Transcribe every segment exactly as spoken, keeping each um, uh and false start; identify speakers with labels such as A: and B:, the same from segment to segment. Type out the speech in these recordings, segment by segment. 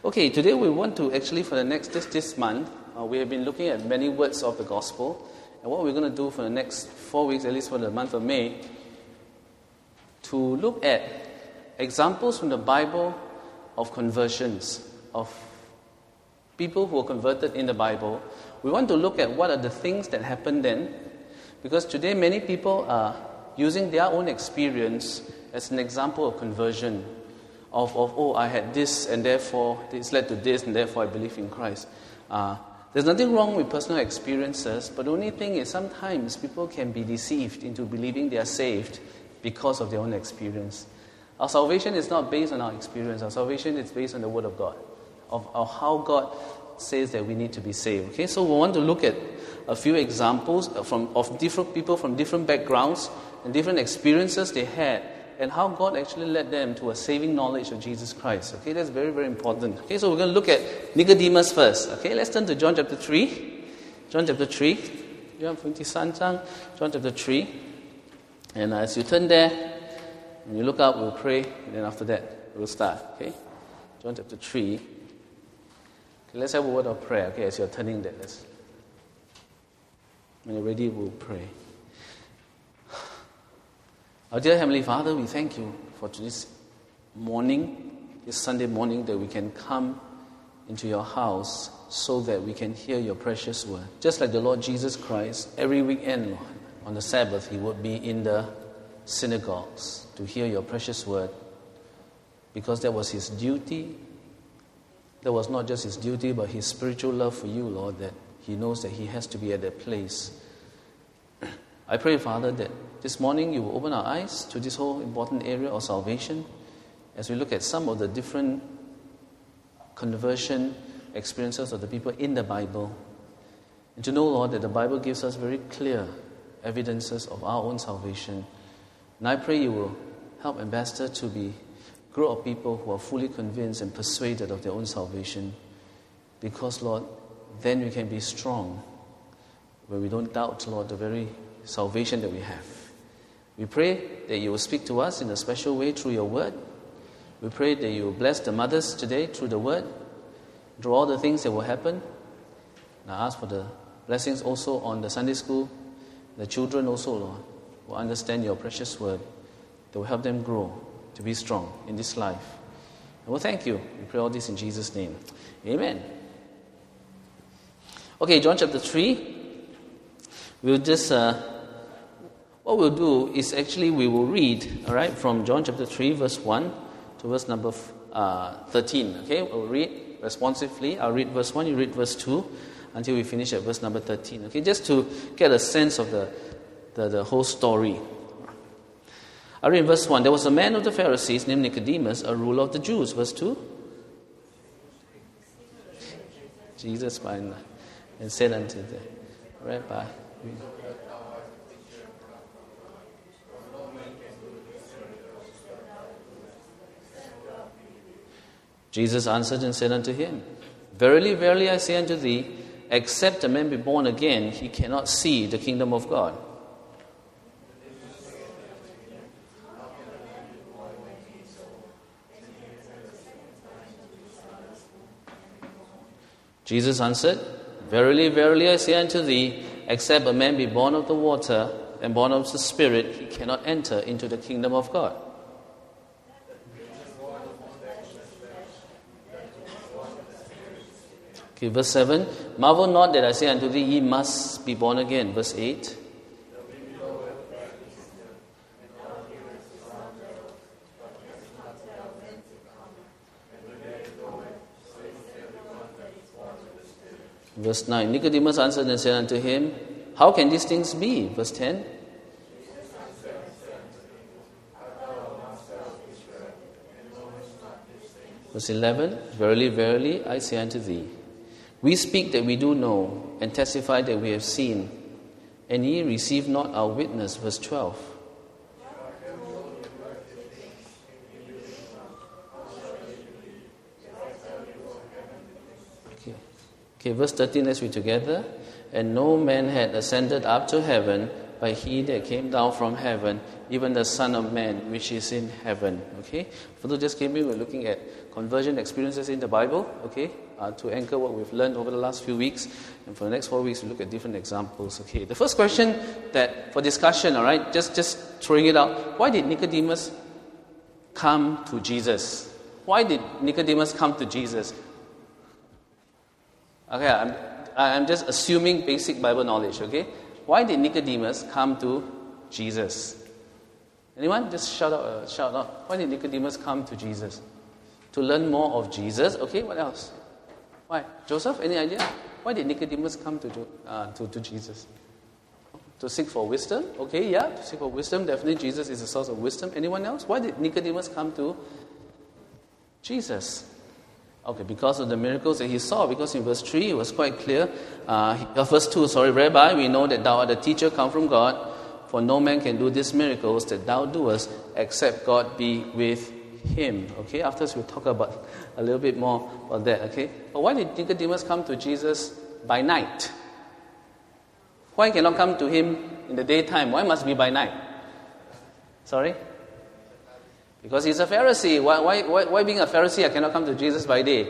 A: Okay, today we want to actually, for the next, this, this month, uh, we have been looking at many words of the gospel. And what we're going to do for the next four weeks, at least for the month of May, to look at examples from the Bible of conversions, of people who were converted in the Bible. We want to look at what are the things that happened then, because today many people are using their own experience as an example of conversion. Of, of, oh, I had this, and therefore this led to this, and therefore I believe in Christ. Uh, there's nothing wrong with personal experiences, but the only thing is sometimes people can be deceived into believing they are saved because of their own experience. Our salvation is not based on our experience. Our salvation is based on the Word of God, of, of how God says that we need to be saved. Okay, so we want to look at a few examples from of different people from different backgrounds and different experiences they had, and how God actually led them to a saving knowledge of Jesus Christ. Okay, that's very, very important. Okay, so we're going to look at Nicodemus first. Okay, let's turn to John chapter three. John chapter three. John chapter three. And as you turn there, when you look up, we'll pray, and then after that, we'll start. Okay, John chapter three. Okay, let's have a word of prayer. Okay, as you're turning there, let's. When you're ready, we'll pray. Our dear Heavenly Father, we thank you for this morning, this Sunday morning, that we can come into your house so that we can hear your precious word. Just like the Lord Jesus Christ, every weekend, Lord, on the Sabbath, he would be in the synagogues to hear your precious word, because that was his duty. That was not just his duty, but his spiritual love for you, Lord, that he knows that he has to be at that place. I pray, Father, that this morning you will open our eyes to this whole important area of salvation as we look at some of the different conversion experiences of the people in the Bible. And to know, Lord, that the Bible gives us very clear evidences of our own salvation. And I pray you will help Ambassador to be a group of people who are fully convinced and persuaded of their own salvation. Because, Lord, then we can be strong when we don't doubt, Lord, the very salvation that we have. We pray that you will speak to us in a special way through your word. We pray that you will bless the mothers today through the word, through all the things that will happen. And I ask for the blessings also on the Sunday school, the children also, Lord, will understand your precious word, that will help them grow to be strong in this life. And we'll thank you. We pray all this in Jesus' name. Amen. Okay, John chapter three. We'll just... Uh, What we'll do is actually we will read, all right, from John chapter three, verse one to verse number uh, thirteen. Okay, we'll read responsively. I'll read verse one, you read verse two, until we finish at verse number thirteen. Okay, just to get a sense of the, the, the whole story. I'll read verse one. There was a man of the Pharisees named Nicodemus, a ruler of the Jews. Verse two. Jesus and said unto them, Rabbi, Jesus answered and said unto him, Verily, verily, I say unto thee, except a man be born again, he cannot see the kingdom of God. Jesus answered, Verily, verily, I say unto thee, except a man be born of the water and born of the Spirit, he cannot enter into the kingdom of God. Okay, verse seven. Marvel not that I say unto thee, ye must be born again. Verse eight. Verse nine. Nicodemus answered and said unto him, How can these things be? Verse ten. Verse eleven. Verily, verily, I say unto thee, we speak that we do know, and testify that we have seen, and ye receive not our witness. Verse twelve. Okay, okay verse thirteen, let's read together. And no man had ascended up to heaven, by he that came down from heaven, even the Son of Man, which is in heaven. Okay? For those who just came in, we're looking at conversion experiences in the Bible, okay, uh, to anchor what we've learned over the last few weeks. And for the next four weeks, we look at different examples. Okay, the first question that for discussion, all right, just, just throwing it out, why did Nicodemus come to Jesus? Why did Nicodemus come to Jesus? Okay, I'm, I'm just assuming basic Bible knowledge, okay? Why did Nicodemus come to Jesus? Anyone? Just shout out, uh, shout out. Why did Nicodemus come to Jesus? To learn more of Jesus. Okay, what else? Why? Joseph, any idea? Why did Nicodemus come to, uh, to, to Jesus? To seek for wisdom? Okay, yeah, to seek for wisdom. Definitely Jesus is the source of wisdom. Anyone else? Why did Nicodemus come to Jesus? Okay, because of the miracles that he saw. Because in verse three, it was quite clear. Uh, verse two, sorry, Rabbi, we know that thou art a teacher come from God, for no man can do these miracles that thou doest, except God be with him. Okay, after we'll talk about a little bit more about that. Okay, but why did Nicodemus come to Jesus by night? Why cannot come to him in the daytime? Why must be by night? Sorry? Because he's a Pharisee. Why, why, why, why being a Pharisee, I cannot come to Jesus by day?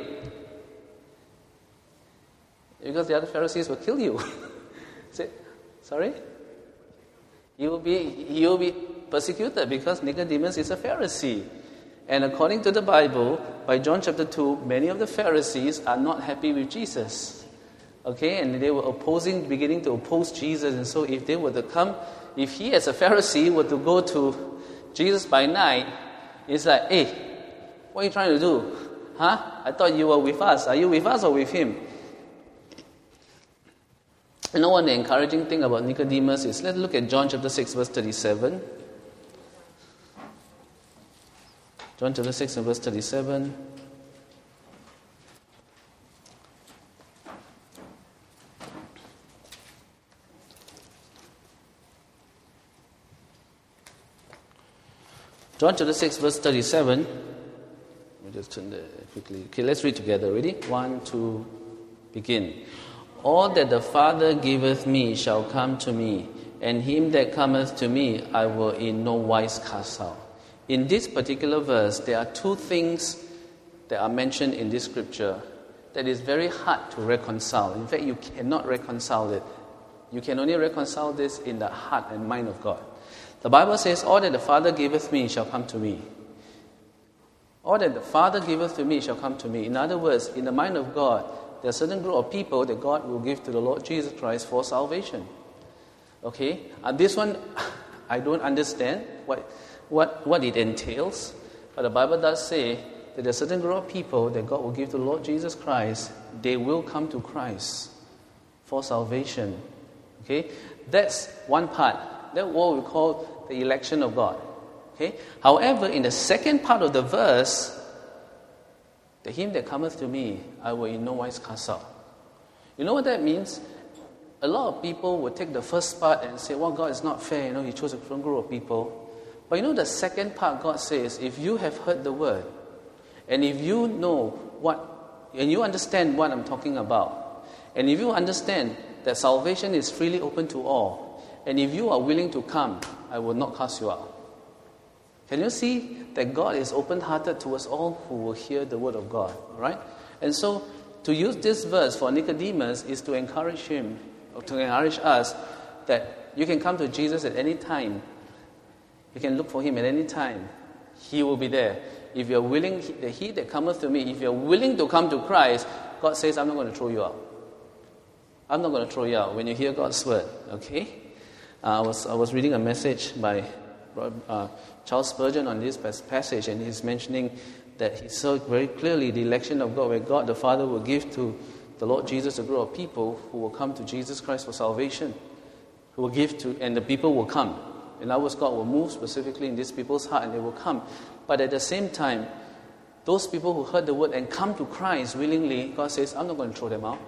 A: Because the other Pharisees will kill you. Say, sorry? You will be, you will be persecuted because Nicodemus is a Pharisee. And according to the Bible, by John chapter two, many of the Pharisees are not happy with Jesus. Okay, and they were opposing, beginning to oppose Jesus. And so if they were to come, if he as a Pharisee were to go to Jesus by night, it's like, hey, what are you trying to do? Huh? I thought you were with us. Are you with us or with him? You know what the encouraging thing about Nicodemus is? Let's look at John chapter six, verse thirty-seven. John chapter six and verse thirty-seven. John chapter six, verse thirty-seven. Let me just turn there quickly. Okay, let's read together. Ready? One, two, begin. All that the Father giveth me shall come to me, and him that cometh to me I will in no wise cast out. In this particular verse, there are two things that are mentioned in this scripture that is very hard to reconcile. In fact, you cannot reconcile it. You can only reconcile this in the heart and mind of God. The Bible says, all that the Father giveth me shall come to me. All that the Father giveth to me shall come to me. In other words, in the mind of God, there are a certain group of people that God will give to the Lord Jesus Christ for salvation. Okay? And this one, I don't understand what, what, what it entails. But the Bible does say that there are a certain group of people that God will give to the Lord Jesus Christ. They will come to Christ for salvation. Okay? That's one part. That's what we call the election of God. Okay? However, in the second part of the verse, the him that cometh to me, I will in no wise cast out. You know what that means? A lot of people will take the first part and say, well, God is not fair. You know, he chose a different group of people. But you know the second part, God says, if you have heard the word, and if you know what, and you understand what I'm talking about, and if you understand that salvation is freely open to all, and if you are willing to come, I will not cast you out. Can you see that God is open-hearted towards all who will hear the word of God, right? And so, to use this verse for Nicodemus is to encourage him, or to encourage us, that you can come to Jesus at any time. You can look for him at any time. He will be there. If you're willing, he, he that cometh to me, if you're willing to come to Christ, God says, I'm not going to throw you out. I'm not going to throw you out when you hear God's word, okay? Uh, I was I was reading a message by uh, Charles Spurgeon on this passage, and he's mentioning that he saw very clearly the election of God, where God the Father will give to the Lord Jesus a group of people who will come to Jesus Christ for salvation, who will give to, and the people will come. In other words, God will move specifically in these people's heart, and they will come. But at the same time, those people who heard the word and come to Christ willingly, God says, I'm not going to throw them out.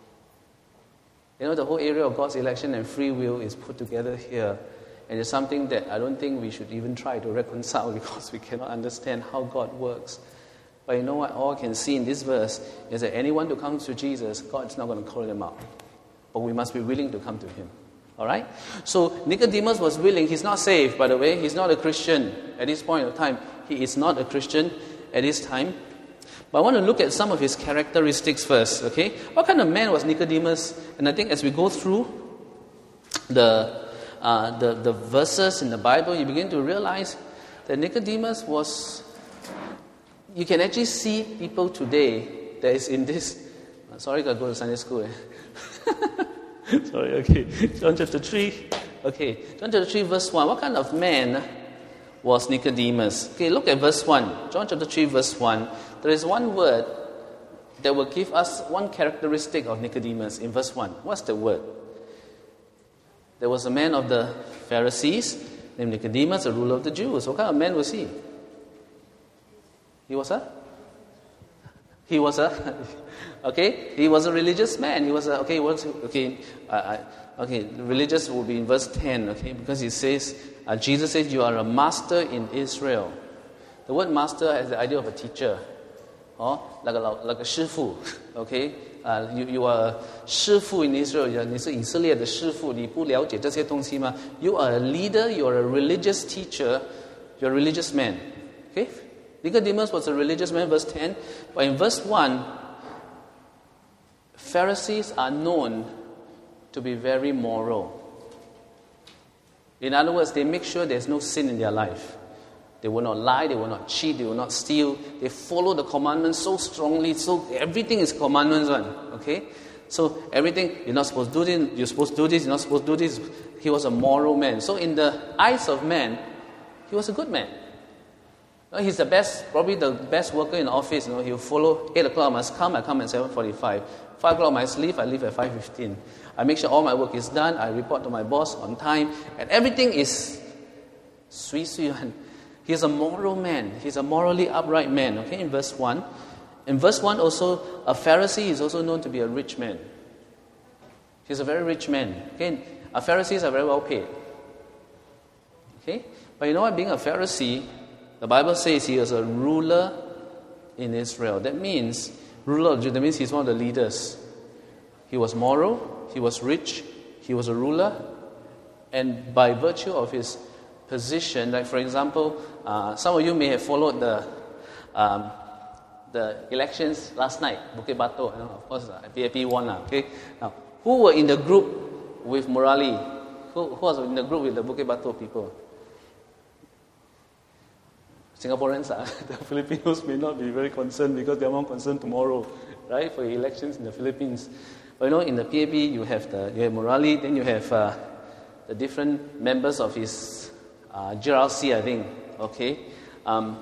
A: You know, the whole area of God's election and free will is put together here. And it's something that I don't think we should even try to reconcile, because we cannot understand how God works. But you know what? All I can see in this verse is that anyone who comes to Jesus, God is not going to call them out. But we must be willing to come to him. All right? So Nicodemus was willing. He's not saved, by the way. He's not a Christian at this point of time. He is not a Christian at this time. But I want to look at some of his characteristics first, okay? What kind of man was Nicodemus? And I think as we go through the, uh, the, the verses in the Bible, you begin to realize that Nicodemus was... You can actually see people today that is in this... Sorry, I got to go to Sunday school. Eh? Sorry, okay. John chapter three. Okay, John chapter three, verse one. What kind of man was Nicodemus? Okay, look at verse one. John chapter three, verse one. There is one word that will give us one characteristic of Nicodemus in verse one. What's the word? There was a man of the Pharisees named Nicodemus, a ruler of the Jews. What kind of man was he? He was a? He was a? Okay, he was a religious man. He was a, okay, what's, okay, uh, okay, religious will be in verse ten, okay, because he says, uh, Jesus says, you are a master in Israel. The word master has the idea of a teacher. Oh, like a like a 师傅, okay? Uh, you you are 师傅 in Israel. 你是以色列的师傅，你不了解这些东西吗? You are a leader. You are a religious teacher. You are a religious man. Okay? Nicodemus was a religious man. Verse ten. But in verse one, Pharisees are known to be very moral. In other words, they make sure there's no sin in their life. They will not lie, they will not cheat, they will not steal. They follow the commandments so strongly, so everything is commandments one, okay? So everything, you're not supposed to do this, you're supposed to do this, you're not supposed to do this. He was a moral man. So in the eyes of man, he was a good man. He's the best, probably the best worker in the office. You know, he'll follow, eight o'clock I must come, I come at seven forty-five. five o'clock I must leave, I leave at five fifteen. I make sure all my work is done, I report to my boss on time, and everything is sui sui. He's a moral man. He's a morally upright man. Okay, in verse one. In verse one also, a Pharisee is also known to be a rich man. He's a very rich man. Okay, a Pharisees are very well paid. Okay, but you know what? Being a Pharisee, the Bible says he is a ruler in Israel. That means, ruler of Judah, that means he's one of the leaders. He was moral, he was rich, he was a ruler, and by virtue of his position, like for example, uh, some of you may have followed the um, the elections last night, Bukit Batok, you know, of course, uh, P A P won. Uh, okay, now who were in the group with Murali? Who, who was in the group with the Bukit Batok people? Singaporeans, uh, the Filipinos may not be very concerned because they are more concerned tomorrow, right, for elections in the Philippines. But you know, in the P A P, you have the you have Murali, then you have uh, the different members of his Uh, G R C, I think, okay. Um,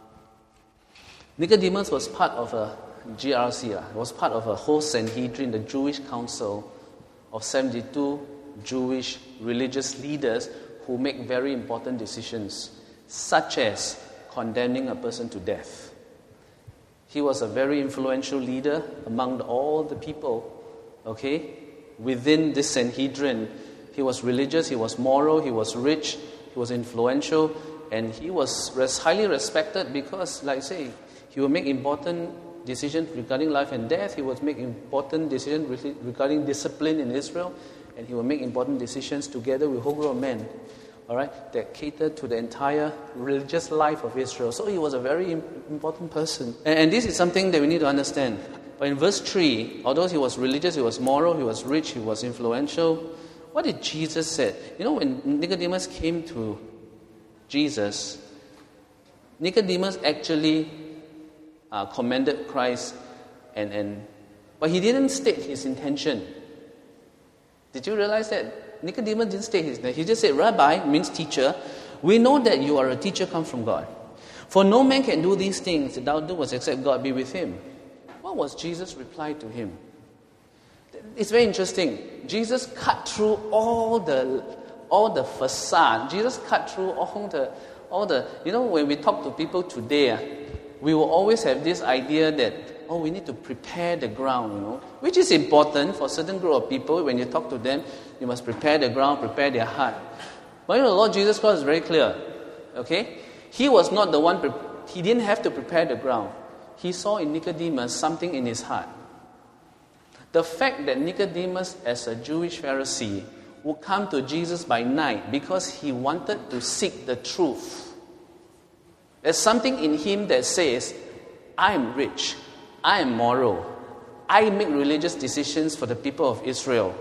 A: Nicodemus was part of a G R C, uh, was part of a whole Sanhedrin, the Jewish council of seventy-two Jewish religious leaders who make very important decisions, such as condemning a person to death. He was a very influential leader among all the people, okay, within this Sanhedrin. He was religious, he was moral, he was rich, he was influential, and he was res- highly respected because, like I say, he would make important decisions regarding life and death. He would make important decisions re- regarding discipline in Israel, and he would make important decisions together with a whole group of men, all right, that catered to the entire religious life of Israel. So he was a very important person. And, and this is something that we need to understand. But in verse three, although he was religious, he was moral, he was rich, he was influential, what did Jesus say? You know, when Nicodemus came to Jesus, Nicodemus actually uh, commended Christ, and, and but he didn't state his intention. Did you realize that? Nicodemus didn't state his intention. He just said, Rabbi, means teacher, we know that you are a teacher come from God. For no man can do these things that thou doest except God be with him. What was Jesus' reply to him? It's very interesting. Jesus cut through all the all the facade. Jesus cut through all the all the you know, when we talk to people today, uh, we will always have this idea that, oh, we need to prepare the ground, you know, which is important for a certain group of people. When you talk to them, you must prepare the ground, prepare their heart. But you know, the Lord Jesus Christ is very clear. Okay? He was not the one, pre- he didn't have to prepare the ground. He saw in Nicodemus something in his heart. The fact that Nicodemus, as a Jewish Pharisee, would come to Jesus by night because he wanted to seek the truth. There's something in him that says, I am rich, I am moral, I make religious decisions for the people of Israel.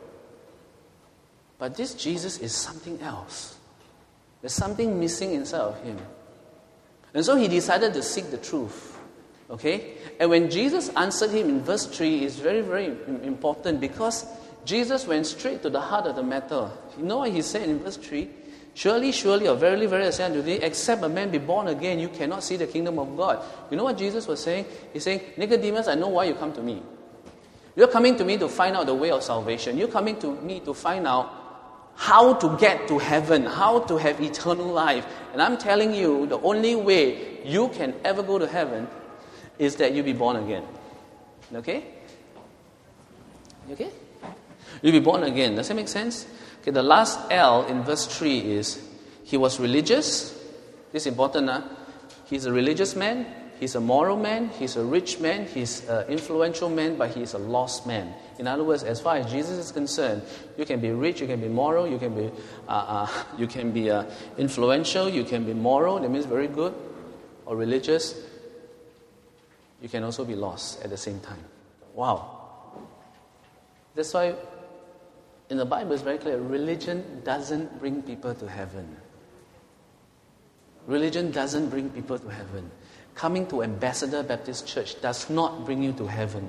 A: But this Jesus is something else. There's something missing inside of him. And so he decided to seek the truth. Okay? And when Jesus answered him in verse three, it's very, very important because Jesus went straight to the heart of the matter. You know what he said in verse three? Surely, surely, or verily, verily, I say unto thee, except a man be born again, you cannot see the kingdom of God. You know what Jesus was saying? He's saying, Nicodemus, I know why you come to me. You're coming to me to find out the way of salvation. You're coming to me to find out how to get to heaven, how to have eternal life. And I'm telling you, the only way you can ever go to heaven is that you be born again. Okay? Okay? You be born again. Does that make sense? Okay, the last L in verse three is, he was religious. This is important. Huh? He's a religious man. He's a moral man. He's a rich man. He's an influential man, but he's a lost man. In other words, as far as Jesus is concerned, you can be rich, you can be moral, you can be, uh, uh, you can be uh, influential, you can be moral. That means very good, or religious. You can also be lost at the same time. Wow. That's why in the Bible it's very clear, religion doesn't bring people to heaven. Religion doesn't bring people to heaven. Coming to Ambassador Baptist Church does not bring you to heaven.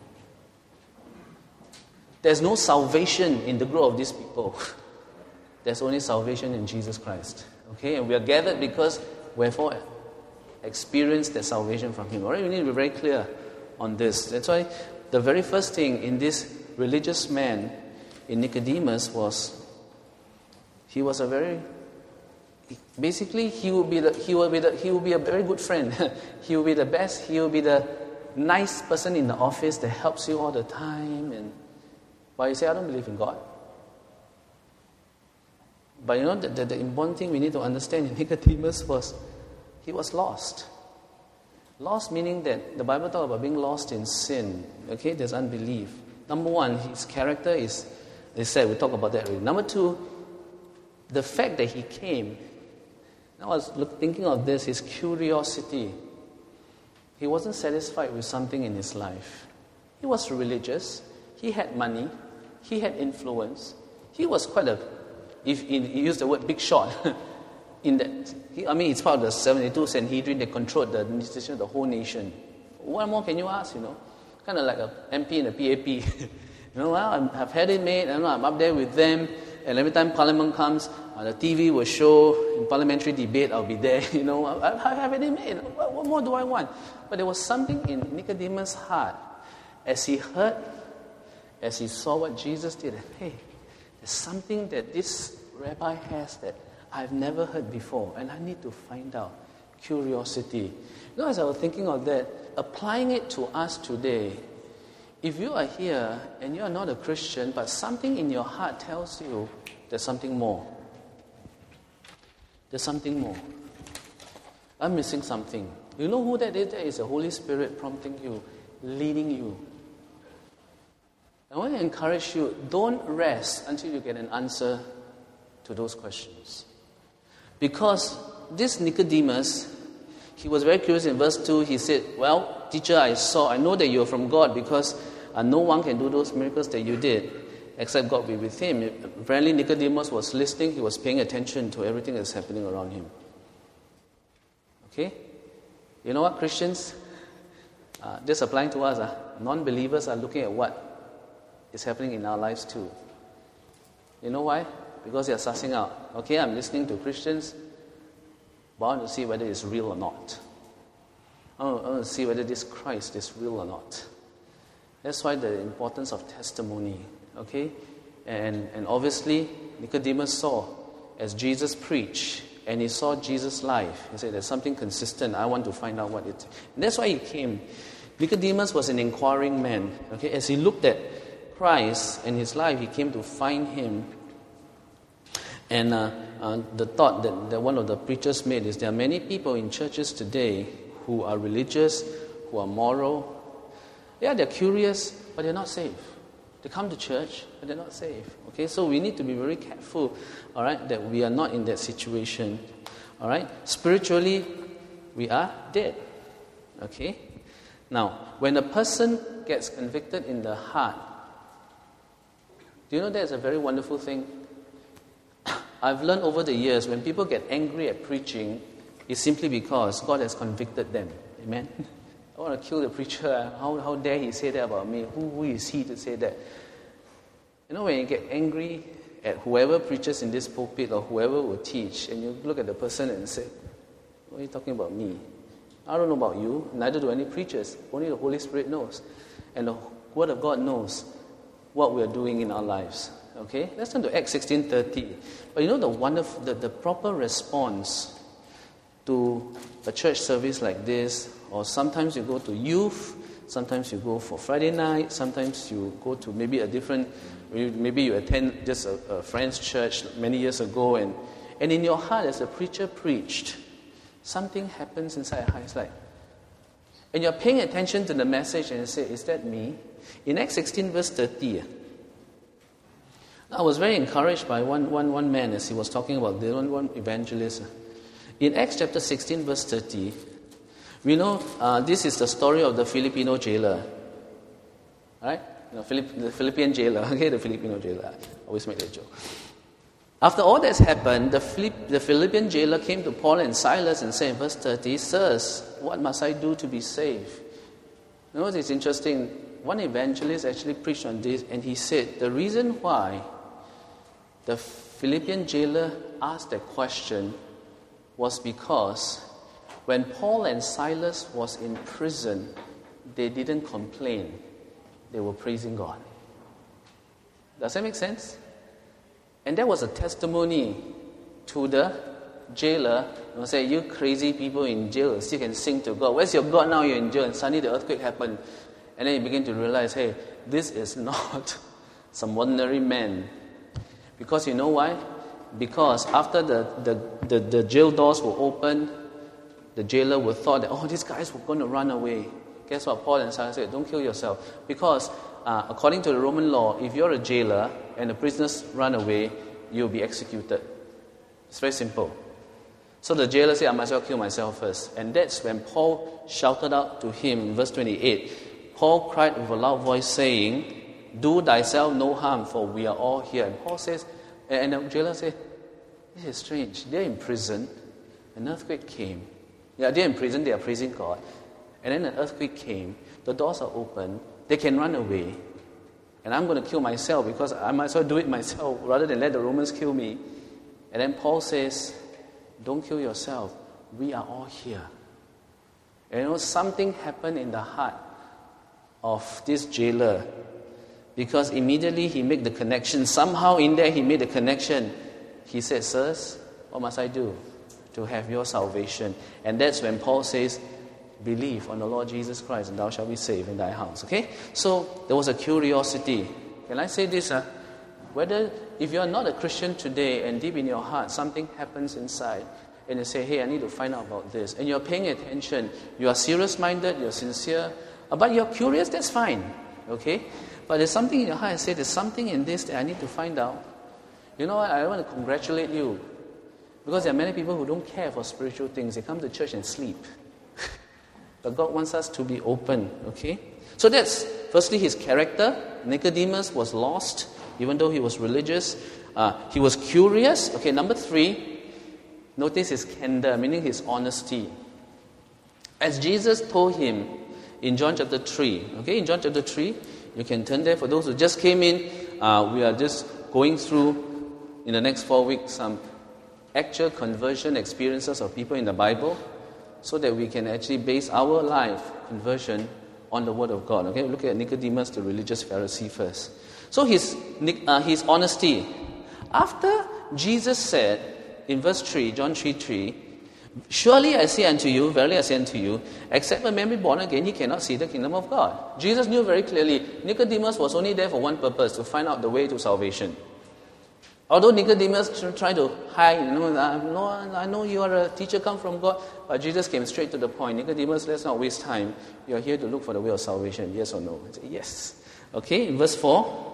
A: There's no salvation in the group of these people. There's only salvation in Jesus Christ. Okay? And we are gathered because, wherefore, experience that salvation from Him. Alright, we need to be very clear on this. That's why the very first thing in this religious man, in Nicodemus, was he was a very basically he will be the he will be the he will be a very good friend. He will be the best, he will be the nice person in the office that helps you all the time. And but you say, I don't believe in God. But you know the, the, the important thing we need to understand in Nicodemus was he was lost. Lost meaning that the Bible talks about being lost in sin. Okay, there's unbelief. Number one, his character is, they said, we talk about that already. Number two, the fact that he came. I was look, thinking of this, his curiosity. He wasn't satisfied with something in his life. He was religious. He had money. He had influence. He was quite a, if he used the word big shot, in that, he, I mean, it's part of the seventy-two Sanhedrin that controlled the administration of the whole nation. What more can you ask, you know? Kind of like a M P and a P A P. You know, well, I've had it made, I know, I'm up there with them, and every time Parliament comes, uh, the T V will show, in parliamentary debate, I'll be there, you know, I, I have it made. What, what more do I want? But there was something in Nicodemus' heart, as he heard, as he saw what Jesus did, hey, there's something that this rabbi has that I've never heard before, and I need to find out. Curiosity. You know, as I was thinking of that, applying it to us today, if you are here and you are not a Christian, but something in your heart tells you there's something more. There's something more. I'm missing something. You know who that is? That is the Holy Spirit prompting you, leading you. I want to encourage you, don't rest until you get an answer to those questions. Because this Nicodemus, he was very curious in verse two. He said, well, teacher, I saw, I know that you're from God because uh, no one can do those miracles that you did except God be with him. Apparently Nicodemus was listening. He was paying attention to everything that's happening around him. Okay? You know what, Christians? Uh, just applying to us, uh, non-believers are looking at what is happening in our lives too. You know why? Because they are sussing out. Okay, I'm listening to Christians, but I want to see whether it's real or not. I want, I want to see whether this Christ is real or not. That's why the importance of testimony. Okay? And, and obviously, Nicodemus saw as Jesus preached, and he saw Jesus' life. He said, there's something consistent. I want to find out what it is. And that's why he came. Nicodemus was an inquiring man. Okay? As he looked at Christ and his life, he came to find him. And uh, uh, the thought that, that one of the preachers made is there are many people in churches today who are religious, who are moral. Yeah, they're curious, but they're not saved. They come to church, but they're not saved. Okay, so we need to be very careful, all right, that we are not in that situation. All right, spiritually, we are dead. Okay, now, when a person gets convicted in the heart, do you know that's a very wonderful thing? I've learned over the years, when people get angry at preaching, it's simply because God has convicted them. Amen? I want to kill the preacher. How, how dare he say that about me? Who, who is he to say that? You know, when you get angry at whoever preaches in this pulpit or whoever will teach, and you look at the person and say, what are you talking about me? I don't know about you, neither do any preachers. Only the Holy Spirit knows. And the Word of God knows what we are doing in our lives. Okay? Let's turn to Acts sixteen thirty. But you know the wonderful, the, the proper response to a church service like this, or sometimes you go to youth, sometimes you go for Friday night, sometimes you go to maybe a different, maybe you attend just a, a friend's church many years ago, and, and in your heart as a preacher preached, something happens inside your heart. It's like, and you're paying attention to the message and you say, is that me? In Acts sixteen verse thirty, I was very encouraged by one, one, one man as he was talking about the one, one evangelist. In Acts chapter sixteen verse thirty, we know uh, this is the story of the Filipino jailer. Right? You know, Philipp, the Philippian jailer. Okay, the Filipino jailer. I always make that joke. After all that's happened, the, Philipp, the Philippian jailer came to Paul and Silas and said in verse thirty, Sirs, what must I do to be saved? You know, it's interesting. One evangelist actually preached on this, and he said the reason why the Philippian jailer asked that question was because when Paul and Silas was in prison, they didn't complain. They were praising God. Does that make sense? And that was a testimony to the jailer. You know, say, you crazy people in jail still can sing to God. Where's your God now? You're in jail. And suddenly the earthquake happened. And then you begin to realize, hey, this is not some ordinary man. Because you know why? Because after the, the, the, the jail doors were opened, the jailer would thought that, oh, these guys were going to run away. Guess what? Paul and Silas said, don't kill yourself. Because uh, according to the Roman law, if you're a jailer and the prisoners run away, you'll be executed. It's very simple. So the jailer said, I might as well kill myself first. And that's when Paul shouted out to him in verse twenty-eight. Paul cried with a loud voice saying, do thyself no harm, for we are all here. And Paul says, and the jailer said, this is strange. They're in prison. An earthquake came. Yeah, they're in prison. They are praising God. And then an earthquake came. The doors are open. They can run away. And I'm going to kill myself because I might as well do it myself rather than let the Romans kill me. And then Paul says, don't kill yourself. We are all here. And you know, something happened in the heart of this jailer, because immediately he made the connection. Somehow in there he made the connection. He said, sirs, what must I do to have your salvation? And that's when Paul says, believe on the Lord Jesus Christ and thou shalt be saved in thy house. Okay? So there was a curiosity. Can I say this? Uh, whether if you are not a Christian today and deep in your heart something happens inside and you say, hey, I need to find out about this, and you're paying attention, you are serious-minded, you're sincere, but you're curious, that's fine. Okay? But there's something in your heart and say, there's something in this that I need to find out. You know what? I want to congratulate you. Because there are many people who don't care for spiritual things. They come to church and sleep. But God wants us to be open. Okay? So that's, firstly, his character. Nicodemus was lost, even though he was religious. Uh, he was curious. Okay, number three, notice his candor, meaning his honesty. As Jesus told him in John chapter three. Okay, in John chapter three, you can turn there. For those who just came in, uh, we are just going through, in the next four weeks, some actual conversion experiences of people in the Bible, so that we can actually base our life conversion on the Word of God. Okay, look at Nicodemus, the religious Pharisee first. So his, uh, his honesty. After Jesus said, in verse three, John three three, surely I say unto you, verily I say unto you, except a man be born again, he cannot see the kingdom of God. Jesus knew very clearly, Nicodemus was only there for one purpose, to find out the way to salvation. Although Nicodemus tried to hide, you know, no, I know you are a teacher come from God, but Jesus came straight to the point. Nicodemus, let's not waste time. You are here to look for the way of salvation, yes or no? I say, yes. Okay, in verse four.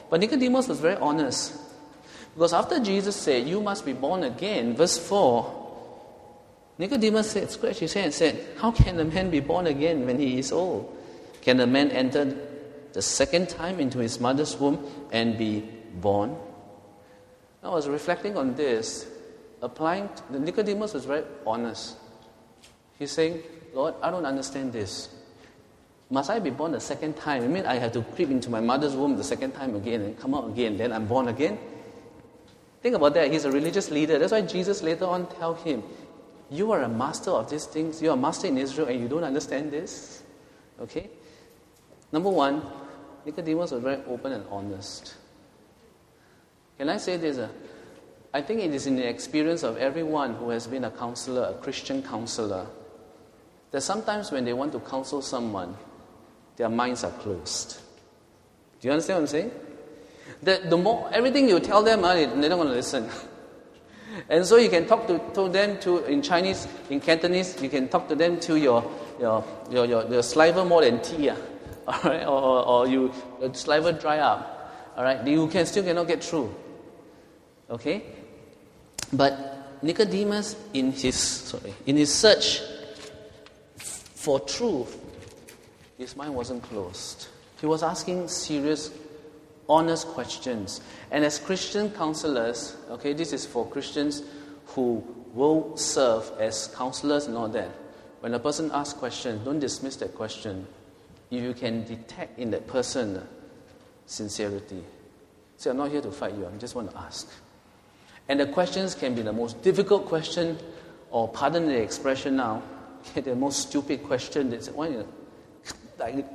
A: But Nicodemus was very honest. Because after Jesus said, you must be born again, verse four, Nicodemus said, scratched his head and said, how can a man be born again when he is old? Can a man enter the second time into his mother's womb and be born? I was reflecting on this, applying, to, the Nicodemus was very honest. He's saying, Lord, I don't understand this. Must I be born the second time? I mean, I have to creep into my mother's womb the second time again and come out again, then I'm born again? Think about that. He's a religious leader. That's why Jesus later on tell him, you are a master of these things. You are a master in Israel and you don't understand this? Okay? Number one, Nicodemus was very open and honest. Can I say this? Uh, I think it is in the experience of everyone who has been a counselor, a Christian counselor, that sometimes when they want to counsel someone, their minds are closed. Do you understand what I'm saying? The, the more, everything you tell them, uh, they, they don't want to listen. And so you can talk to, to them to, in Chinese, in Cantonese, you can talk to them to your your your, your, your saliva more than tea. Uh, all right? Or, or, or you, your saliva dry up. All right? You can still cannot get through. Okay? But Nicodemus, in his sorry, in his search for truth, his mind wasn't closed. He was asking serious, honest questions. And as Christian counselors, okay, this is for Christians who will serve as counselors and all that. When a person asks questions, don't dismiss that question. If you can detect in that person sincerity. Say, I'm not here to fight you, I just want to ask. And the questions can be the most difficult question, or pardon the expression now, the most stupid question. They say, why you know?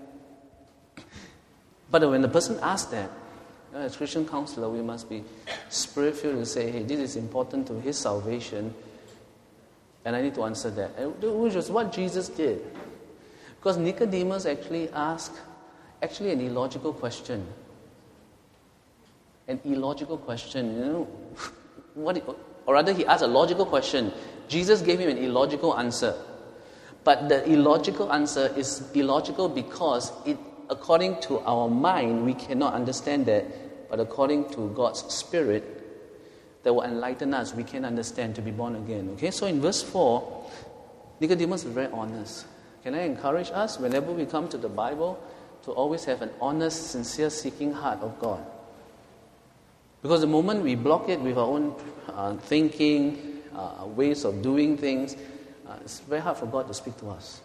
A: But when the person asks that, as Christian counselor, we must be spirit-filled and say, hey, this is important to his salvation, and I need to answer that. And which was what Jesus did. Because Nicodemus actually asked actually an illogical question. An illogical question, you know. What, or rather, he asked a logical question. Jesus gave him an illogical answer. But the illogical answer is illogical because it, according to our mind, we cannot understand that. But according to God's Spirit, that will enlighten us, we can understand to be born again. Okay, so in verse four, Nicodemus is very honest. Can I encourage us, whenever we come to the Bible, to always have an honest, sincere, seeking heart of God? Because the moment we block it with our own uh, thinking, uh, ways of doing things, uh, it's very hard for God to speak to us.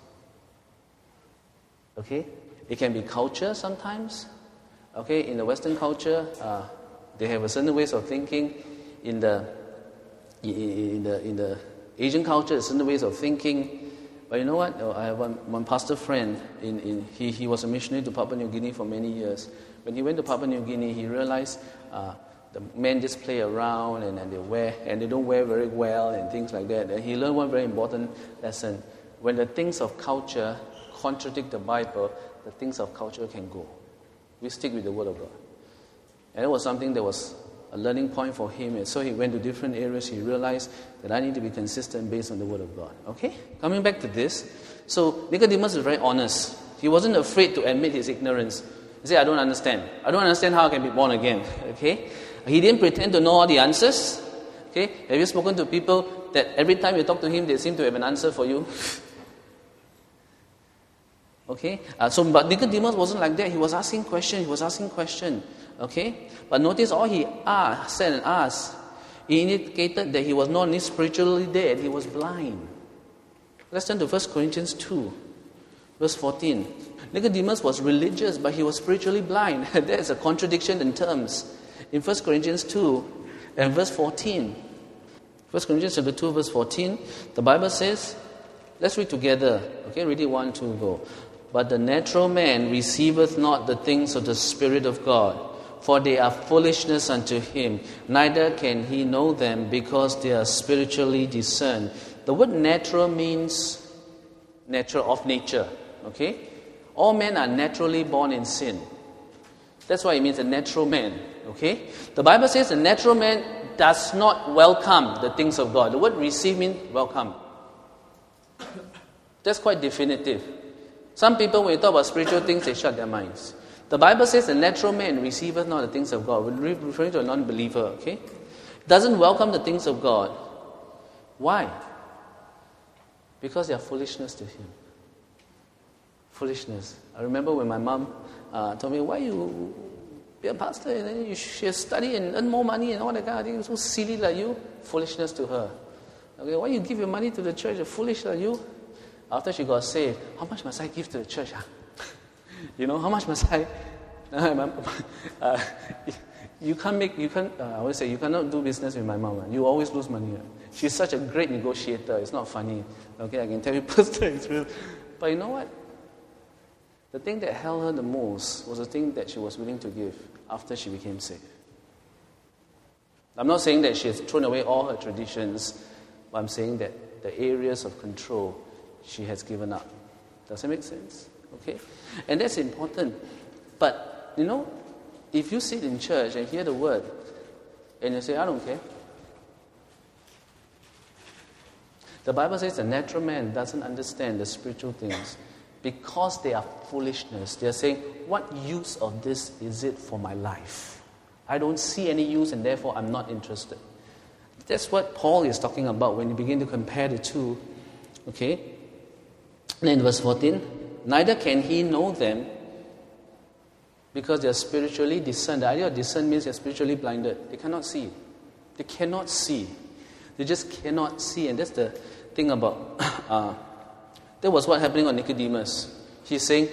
A: Okay? It can be culture sometimes. Okay, in the Western culture, uh, they have a certain ways of thinking. In the in, in the in the Asian culture, certain ways of thinking. But you know what? I have one, one pastor friend. In, in he he was a missionary to Papua New Guinea for many years. When he went to Papua New Guinea, he realized uh, the men just play around and, and they wear and they don't wear very well and things like that. And he learned one very important lesson: when the things of culture contradict the Bible, the things of culture can go. We stick with the Word of God. And it was something that was a learning point for him. And so he went to different areas. He realized that I need to be consistent based on the Word of God. Okay? Coming back to this. So Nicodemus is very honest. He wasn't afraid to admit his ignorance. He said, I don't understand. I don't understand how I can be born again. Okay? He didn't pretend to know all the answers. Okay? Have you spoken to people that every time you talk to him, they seem to have an answer for you? Okay, uh, so but Nicodemus wasn't like that. He was asking question. He was asking question. Okay, but notice all he asked, said and asked, he indicated that he was not only spiritually dead, he was blind. Let's turn to First Corinthians two, verse fourteen. Nicodemus was religious, but he was spiritually blind. There is a contradiction in terms. In First Corinthians two and verse fourteen, First Corinthians chapter two, verse fourteen, the Bible says, let's read together. Okay, read it one, two, go. But the natural man receiveth not the things of the Spirit of God, for they are foolishness unto him. Neither can he know them, because they are spiritually discerned. The word natural means natural, of nature. Okay? All men are naturally born in sin. That's why it means a natural man. Okay? The Bible says the natural man does not welcome the things of God. The word receive means welcome. That's quite definitive. Some people, when you talk about spiritual things, they shut their minds. The Bible says the natural man receiveth not the things of God. We're referring to a non-believer, okay? Doesn't welcome the things of God. Why? Because they are foolishness to him. Foolishness. I remember when my mom uh, told me, why you be a pastor and then you should study and earn more money and all that kind of thing. So silly like you. Foolishness to her. Okay, why you give your money to the church? Foolish like you. After she got saved, how much must I give to the church? Huh? You know, how much must I? uh, you can't make, you can't, uh, I always say, you cannot do business with my mom. You always lose money. She's such a great negotiator. It's not funny. Okay, I can tell you personal experience. But you know what? The thing that held her the most was the thing that she was willing to give after she became saved. I'm not saying that she has thrown away all her traditions, but I'm saying that the areas of control she has given up. Does that make sense? Okay? And that's important. But, you know, if you sit in church and hear the word, and you say, I don't care. The Bible says the natural man doesn't understand the spiritual things because they are foolishness. They are saying, what use of this is it for my life? I don't see any use and therefore I'm not interested. That's what Paul is talking about when you begin to compare the two. Okay? And in verse fourteen, neither can he know them because they are spiritually discerned. The idea of discern means they are spiritually blinded. They cannot see. They cannot see. They just cannot see. And that's the thing about, uh, that was what happening on Nicodemus. He's saying,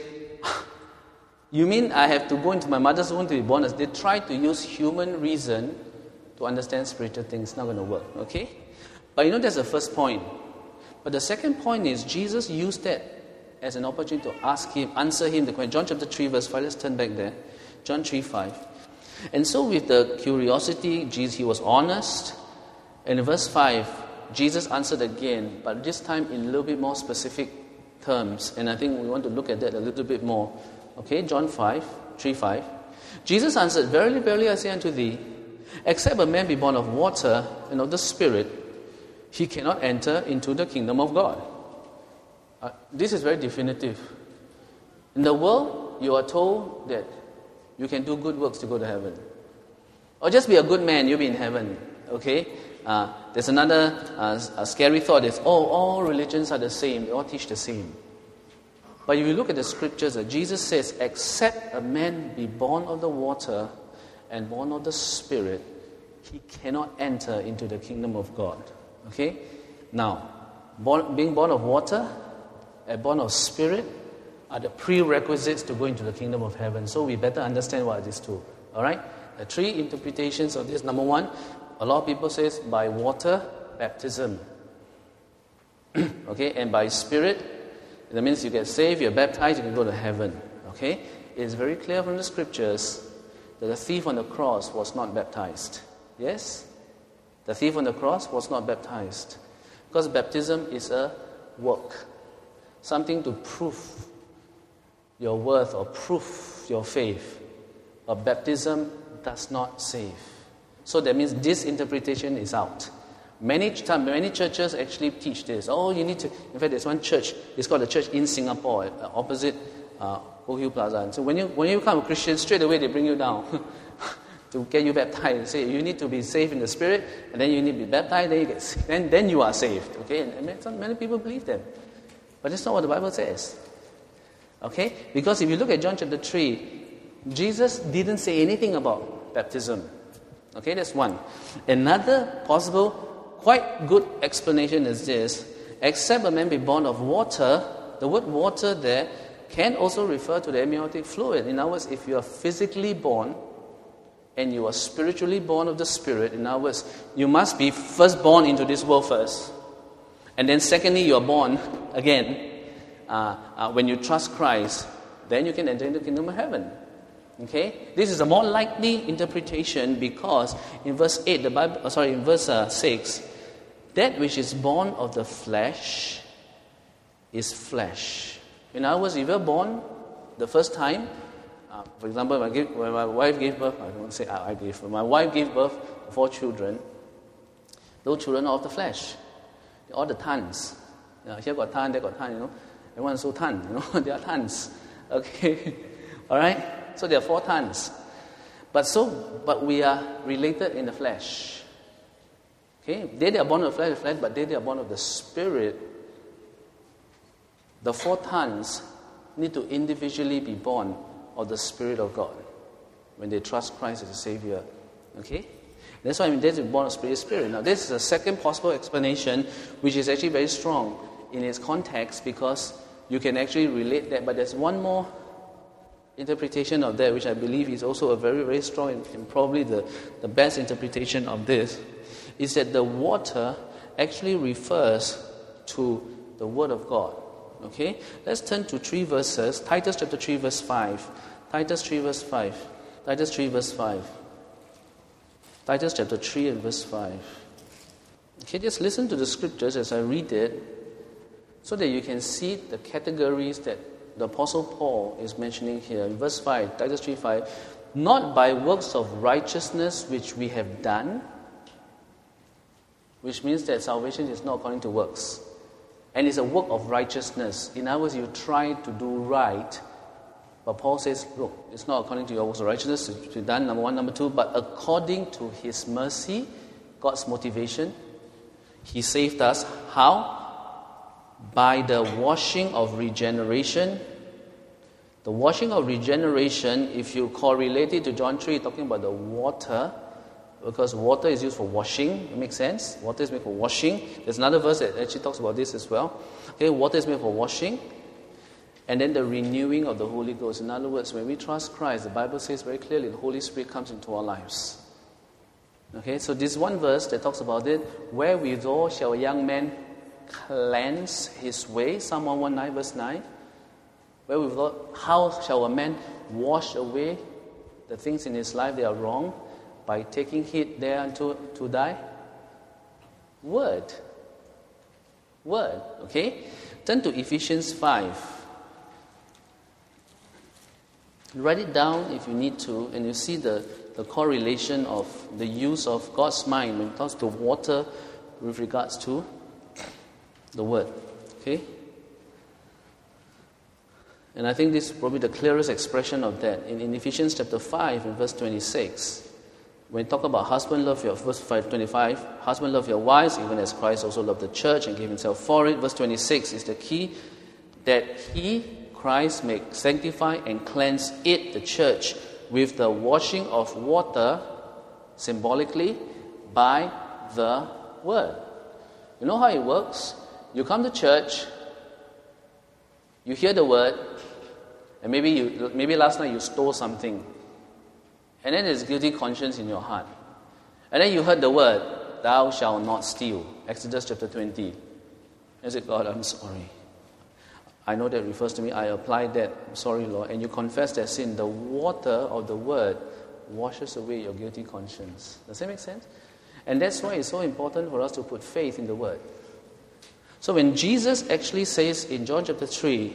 A: you mean I have to go into my mother's womb to be born? They try to use human reason to understand spiritual things. It's not going to work, okay? But you know, that's the first point. But the second point is Jesus used that as an opportunity to ask him, answer him the question. John chapter three, verse five. Let's turn back there. John three, five. And so with the curiosity, Jesus, he was honest. And in verse five, Jesus answered again, but this time in a little bit more specific terms. And I think we want to look at that a little bit more. Okay, John five, three, five. Jesus answered, verily, verily, I say unto thee, except a man be born of water and of the Spirit, he cannot enter into the kingdom of God. Uh, this is very definitive. In the world, you are told that you can do good works to go to heaven. Or just be a good man, you'll be in heaven. Okay? Uh, there's another uh, a scary thought is, oh, all religions are the same. They all teach the same. But if you look at the scriptures, uh, Jesus says, except a man be born of the water and born of the Spirit, he cannot enter into the kingdom of God. Okay? Now, born, being born of water and born of Spirit are the prerequisites to go into the kingdom of heaven. So we better understand what these two. All right? The three interpretations of this. Number one, a lot of people say by water, baptism. Okay? And by Spirit, that means you get saved, you're baptized, you can go to heaven. Okay? It is very clear from the scriptures that the thief on the cross was not baptized. Yes? The thief on the cross was not baptized. Because baptism is a work. Something to prove your worth or prove your faith. But baptism does not save. So that means this interpretation is out. Many time, many churches actually teach this. Oh, you need to... In fact, there's one church. It's called the church in Singapore, uh, opposite uh, Old Hill Plaza. And so when you when you become a Christian, straight away they bring you down to get you baptized. They say you need to be saved in the Spirit, and then you need to be baptized. Then you get, then then you are saved. Okay, and many, many people believe them, but that's not what the Bible says. Okay, because if you look at John chapter three, Jesus didn't say anything about baptism. Okay, that's one. Another possible. Quite good explanation is this. Except a man be born of water, the word water there can also refer to the amniotic fluid. In other words, if you are physically born and you are spiritually born of the Spirit, in other words, you must be first born into this world first. And then secondly, you are born again. Uh, uh, when you trust Christ, then you can enter into the kingdom of heaven. Okay? This is a more likely interpretation because in verse eight, the Bible, oh, sorry, in verse uh, six, that which is born of the flesh is flesh. In other words, if you're born the first time, uh, for example, when, I give, when my wife gave birth, I won't say I, I gave birth, my wife gave birth to four children, those children are of the flesh. They're all the tons. You know, here got ton, there got ton, you know. Everyone's so ton, you know. They are tons. Okay? All right? So there are four tons. But so, but we are related in the flesh. Okay? They, they are born of the flesh, the flesh, but they, they are born of the Spirit. The four tons need to individually be born of the Spirit of God when they trust Christ as a Savior. Okay? That's why I mean, they're born of Spirit, Spirit. Now, this is a second possible explanation, which is actually very strong in its context, because you can actually relate that. But there's one more interpretation of that, which I believe is also a very, very strong and, and probably the, the best interpretation of this, is that the water actually refers to the Word of God. Okay? Let's turn to three verses. Titus chapter three, verse five. Titus three, verse five. Titus three, verse five. Titus chapter three and verse five. Okay, just listen to the scriptures as I read it, so that you can see the categories that the Apostle Paul is mentioning here. In verse five, Titus three five, not by works of righteousness which we have done, which means that salvation is not according to works. And it's a work of righteousness. In other words, you try to do right. But Paul says, look, it's not according to your works of righteousness to be done, number one. Number two, but according to His mercy, God's motivation, He saved us. How? By the washing of regeneration. The washing of regeneration, if you correlate it to John three, talking about the water, because water is used for washing. It makes sense. Water is made for washing. There's another verse that actually talks about this as well. Okay, water is made for washing. And then the renewing of the Holy Ghost. In other words, when we trust Christ, the Bible says very clearly the Holy Spirit comes into our lives. Okay, so this one verse that talks about it, wherewithal shall a young man cleanse his way, Psalm one nineteen verse nine. Wherewithal, how shall a man wash away the things in his life that are wrong? By taking heed thereunto to thy word. Word, okay? Turn to Ephesians five. Write it down if you need to, and you see the, the correlation of the use of God's mind when it comes to water with regards to the word. Okay? And I think this is probably the clearest expression of that. In, in Ephesians chapter five, in verse twenty-six, when we talk about husband love your, verse five twenty-five, husband love your wives, even as Christ also loved the church and gave himself for it. Verse twenty-six is the key, that he, Christ, may sanctify and cleanse it, the church, with the washing of water, symbolically, by the word. You know how it works? You come to church, you hear the word, and maybe you maybe last night you stole something, and then there's guilty conscience in your heart. And then you heard the word, thou shalt not steal, Exodus chapter twenty. You say, God, I'm sorry. I know that refers to me. I applied that. I'm sorry, Lord. And you confess that sin. The water of the word washes away your guilty conscience. Does that make sense? And that's why it's so important for us to put faith in the word. So when Jesus actually says in John chapter three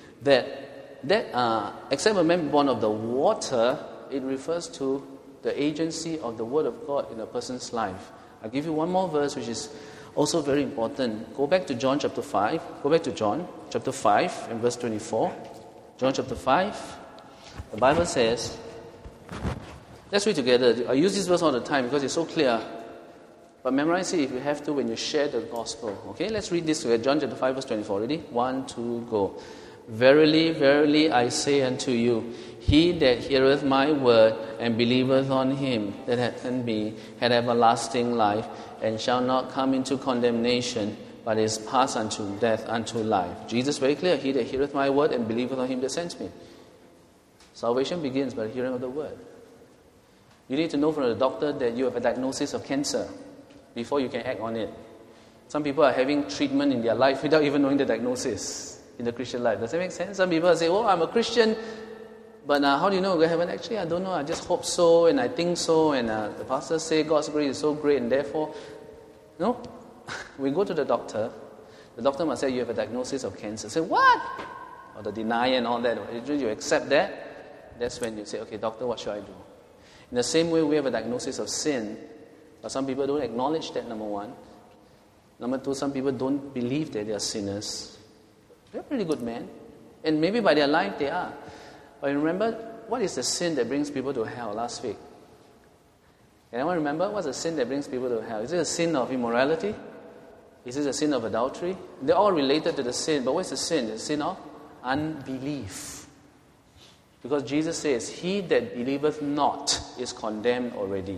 A: that, that uh, except a man born of the water, it refers to the agency of the word of God in a person's life. I'll give you one more verse which is also very important. Go back to John chapter five. Go back to John chapter five and verse twenty-four. John chapter five. The Bible says, let's read together. I use this verse all the time because it's so clear. But memorize it if you have to when you share the gospel. Okay, let's read this together. John chapter five verse twenty-four. Ready? One, two, go. Verily, verily, I say unto you, he that heareth my word and believeth on him that hath sent me hath everlasting life, and shall not come into condemnation, but is passed unto death, unto life. Jesus very clear, he that heareth my word and believeth on him that sent me. Salvation begins by the hearing of the word. You need to know from the doctor that you have a diagnosis of cancer before you can act on it. Some people are having treatment in their life without even knowing the diagnosis in the Christian life. Does that make sense? Some people say, oh, I'm a Christian, but uh, how do you know go to heaven? Actually, I don't know. I just hope so, and I think so, and uh, the pastor say God's grace is so great, and therefore, no. We go to the doctor. The doctor must say you have a diagnosis of cancer. Say, what? Or the denial and all that. If you accept that, that's when you say, okay, doctor, what should I do? In the same way, we have a diagnosis of sin, but some people don't acknowledge that, number one. Number two, some people don't believe that they are sinners. They're pretty good men. And maybe by their life they are. But remember, what is the sin that brings people to hell last week? Can anyone remember what's the sin that brings people to hell? Is it a sin of immorality? Is it a sin of adultery? They're all related to the sin, but what's the sin? The sin of unbelief. Because Jesus says, he that believeth not is condemned already.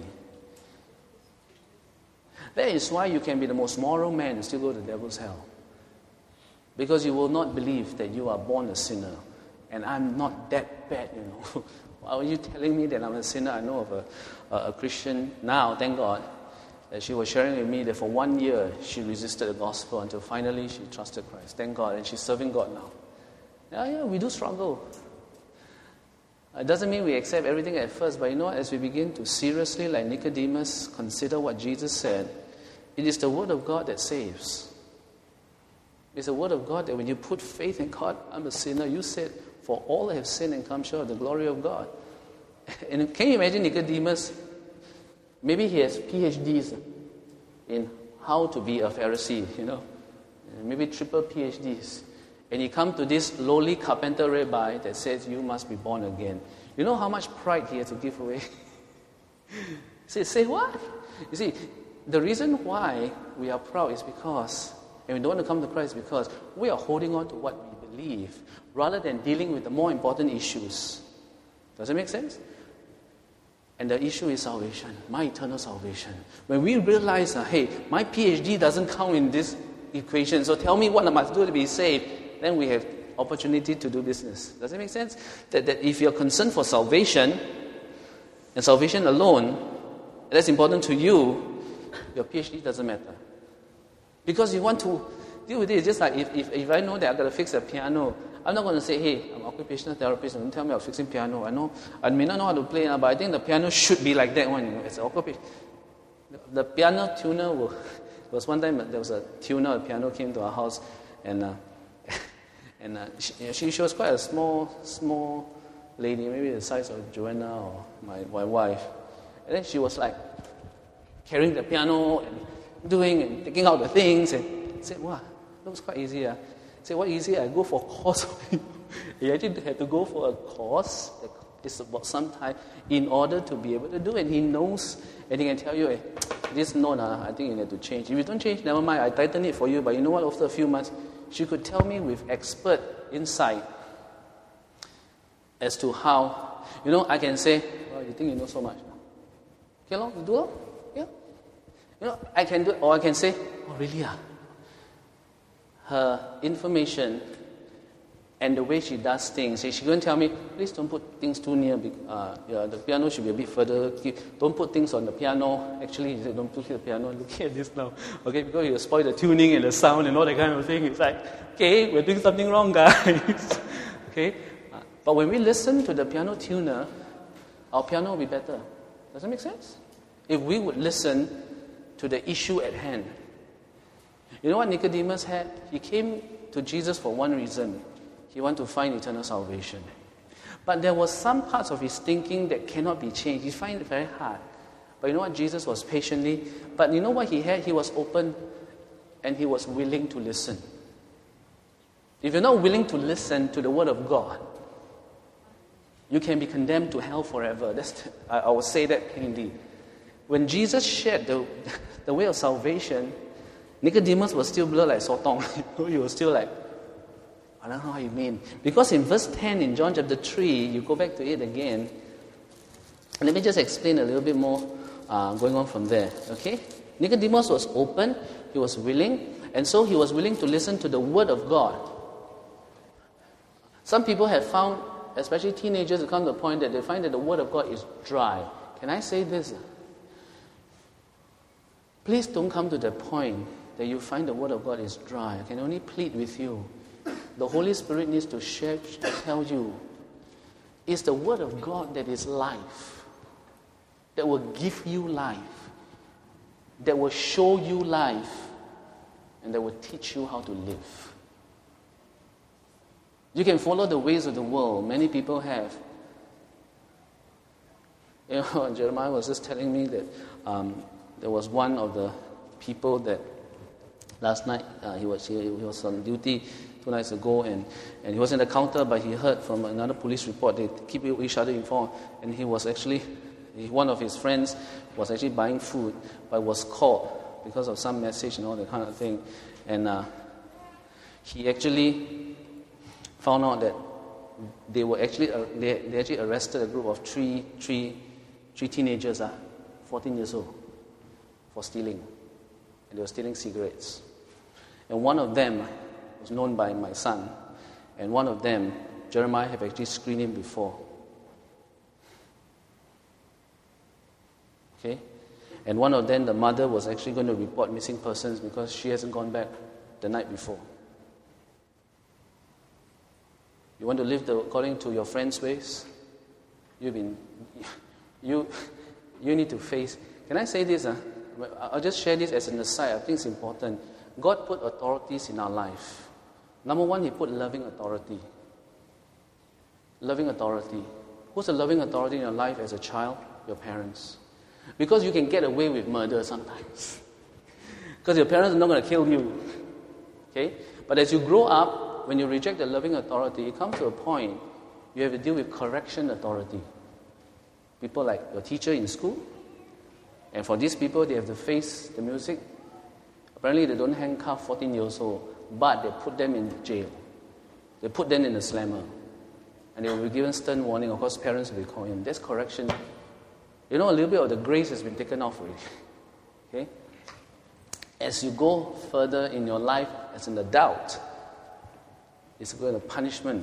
A: That is why you can be the most moral man and still go to the devil's hell. Because you will not believe that you are born a sinner. And I'm not that bad, you know. Why are you telling me that I'm a sinner? I know of a, a, a Christian now, thank God, that she was sharing with me that for one year she resisted the gospel until finally she trusted Christ. Thank God. And she's serving God now. Yeah, yeah, we do struggle. It doesn't mean we accept everything at first, but you know, as we begin to seriously, like Nicodemus, consider what Jesus said, it is the Word of God that saves. It's the Word of God that when you put faith in God, I'm a sinner, you said, for all have sinned and come short of the glory of God. And can you imagine Nicodemus? Maybe he has P H Ds in how to be a Pharisee, you know. Maybe triple P H Ds. And he comes to this lowly carpenter rabbi that says, you must be born again. You know how much pride he has to give away? Say, say what? You see, the reason why we are proud is because, and we don't want to come to Christ because we are holding on to what we believe rather than dealing with the more important issues. Does it make sense? And the issue is salvation, my eternal salvation. When we realize, uh, hey, my P H D doesn't count in this equation, so tell me what I must do to be saved, then we have opportunity to do business. Does it make sense? That, that if you're concerned for salvation, and salvation alone, that's important to you, your P H D doesn't matter. Because you want to deal with it. It's just like if, if, if I know that I've got to fix a piano, I'm not going to say, hey, I'm an occupational therapist, don't tell me I'm fixing piano. I know, I may not know how to play, but I think the piano should be like that one, you know, it's an occupation. The, the piano tuner will, there was one time there was a tuner, a piano came to our house, and uh, and uh, she, she, she was quite a small, small lady, maybe the size of Joanna or my, my wife. And then she was like carrying the piano and doing and taking out the things, and said, wow, that was quite easy. Uh. I said, what easy? I go for a course. You actually had to go for a course. It's about some time in order to be able to do it. And he knows, and he can tell you, hey, this note, uh, I think you need to change. If you don't change, never mind, I tighten it for you. But you know what? After a few months, she could tell me with expert insight as to how, you know, I can say, well, you think you know so much. Okay, lor, you do lor? Yeah. You know, I can do it, or I can say, oh, really? Ah? Her information and the way she does things. She's going to tell me, please don't put things too near. Uh, yeah, the piano should be a bit further. Don't put things on the piano. Actually, he said, don't put the piano. Look at this now. Okay, because you spoil the tuning and the sound and all that kind of thing. It's like, okay, we're doing something wrong, guys. Okay? Uh, but when we listen to the piano tuner, our piano will be better. Does that make sense? If we would listen to the issue at hand. You know what Nicodemus had? He came to Jesus for one reason. He wanted to find eternal salvation. But there was some parts of his thinking that cannot be changed. He found it very hard. But you know what? Jesus was patiently. But you know what he had? He was open and he was willing to listen. If you're not willing to listen to the Word of God, you can be condemned to hell forever. That's the, I, I will say that plainly. When Jesus shared the, the way of salvation, Nicodemus was still blurred like sotong. He was still like, I don't know how you mean. Because in verse ten in John chapter three, you go back to it again. Let me just explain a little bit more uh, going on from there. Okay? Nicodemus was open, he was willing, and so he was willing to listen to the Word of God. Some people have found, especially teenagers, to come to the point that they find that the Word of God is dry. Can I say this? Please don't come to the point that you find the Word of God is dry. I can only plead with you. The Holy Spirit needs to share, to tell you, it's the Word of God that is life, that will give you life, that will show you life, and that will teach you how to live. You can follow the ways of the world. Many people have. You know, Jeremiah was just telling me that um, there was one of the people that last night uh, he was he, he was on duty two nights ago, and, and he was in the counter, but he heard from another police report. They keep each other informed, and he was actually, one of his friends was actually buying food, but was caught because of some message and all that kind of thing. And uh, he actually found out that they were actually uh, they, they actually arrested a group of three three three teenagers, uh, fourteen years old, for stealing. And they were stealing cigarettes. And one of them was known by my son. And one of them, Jeremiah, have actually screened him before. Okay? And one of them, the mother, was actually going to report missing persons because she hasn't gone back the night before. You want to live the, according to your friend's ways? You've been, you, you need to face. Can I say this? Uh? I'll just share this as an aside. I think it's important. God put authorities in our life. Number one, He put loving authority. Loving authority. Who's a loving authority in your life as a child? Your parents. Because you can get away with murder sometimes. Because your parents are not going to kill you. Okay? But as you grow up, when you reject the loving authority, it comes to a point you have to deal with correction authority. People like your teacher in school. And for these people, they have to face the music. Apparently, they don't handcuff fourteen years old, but they put them in jail. They put them in a slammer. And they will be given stern warning. Of course, parents will be calling in. That's correction. You know, a little bit of the grace has been taken off already. Okay? As you go further in your life as an adult, it's going to punishment.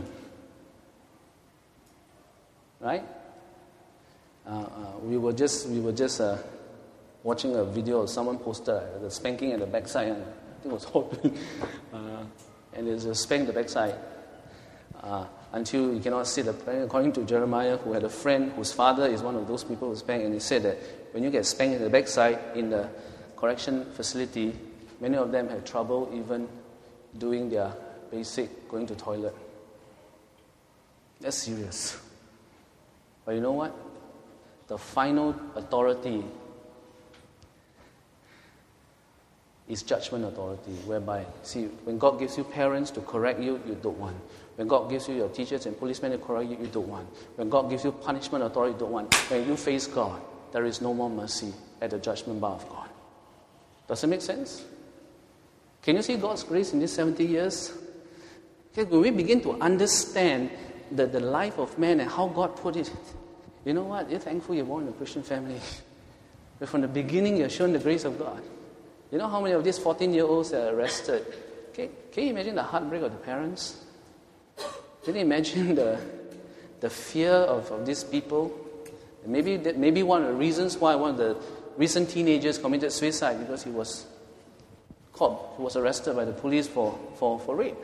A: Right? Uh, uh, we were just we were just uh, watching a video of someone posted uh, the spanking at the backside. And I think it was hot. uh, and there's a spank the backside uh, until you cannot sit. According to Jeremiah, who had a friend whose father is one of those people who spank, and he said that when you get spanked at the backside in the correction facility, many of them have trouble even doing their basic going to toilet. That's serious. But you know what? The final authority is judgment authority, whereby, see, when God gives you parents to correct you, you don't want. When God gives you your teachers and policemen to correct you, you don't want. When God gives you punishment authority, you don't want. When you face God, there is no more mercy at the judgment bar of God. Does it make sense? Can you see God's grace in these seventy years? Okay, when we begin to understand the, the life of man and how God put it, you know what? You're thankful you're born in a Christian family. But from the beginning, you're shown the grace of God. You know how many of these fourteen-year-olds are arrested? Okay, can you imagine the heartbreak of the parents? Can you imagine the the fear of, of these people? And maybe that, maybe one of the reasons why one of the recent teenagers committed suicide because he was caught, he was arrested by the police for, for, for rape.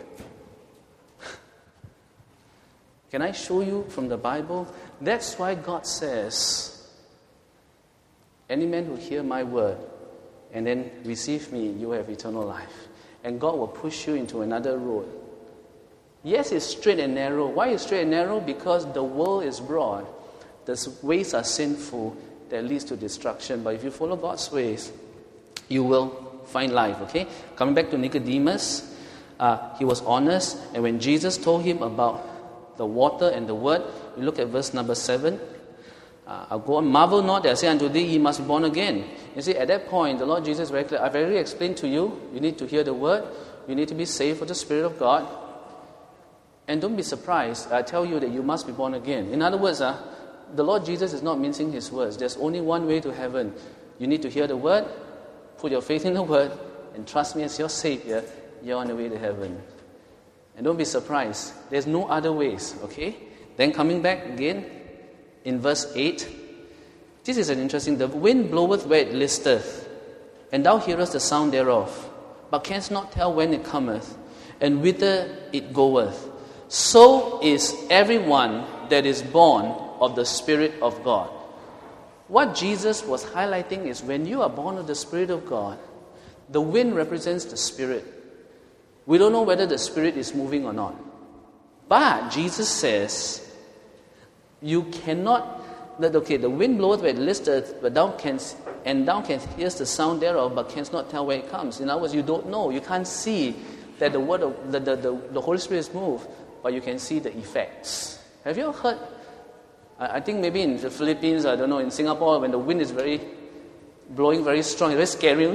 A: Can I show you from the Bible? That's why God says, any man who hear my word and then receive me, you have eternal life. And God will push you into another road. Yes, it's straight and narrow. Why is straight and narrow? Because the world is broad. The ways are sinful that leads to destruction. But if you follow God's ways, you will find life, okay? Coming back to Nicodemus, uh, he was honest. And when Jesus told him about the water and the word, you look at verse number seven. Uh, I'll go on. Marvel not that I say unto thee, ye must be born again. You see, at that point, the Lord Jesus very clear. I've already explained to you, you need to hear the word. You need to be saved for the Spirit of God. And don't be surprised, I tell you that you must be born again. In other words, uh, the Lord Jesus is not mincing his words. There's only one way to heaven. You need to hear the word, put your faith in the word, and trust me as your Savior, you're on the way to heaven. And don't be surprised. There's no other ways, okay? Then coming back again, in verse eight, this is an interesting, the wind bloweth where it listeth, and thou hearest the sound thereof, but canst not tell when it cometh, and whither it goeth. So is everyone that is born of the Spirit of God. What Jesus was highlighting is when you are born of the Spirit of God, the wind represents the Spirit. We don't know whether the Spirit is moving or not. But Jesus says, you cannot, that okay, the wind bloweth where it listeth, but thou canst, and thou canst hear the sound thereof, but canst not tell where it comes. In other words, you don't know, you can't see that the word of the, the, the, the Holy Spirit is moved, but you can see the effects. Have you heard? I, I think maybe in the Philippines, I don't know, in Singapore, when the wind is very blowing very strong, it's very scary.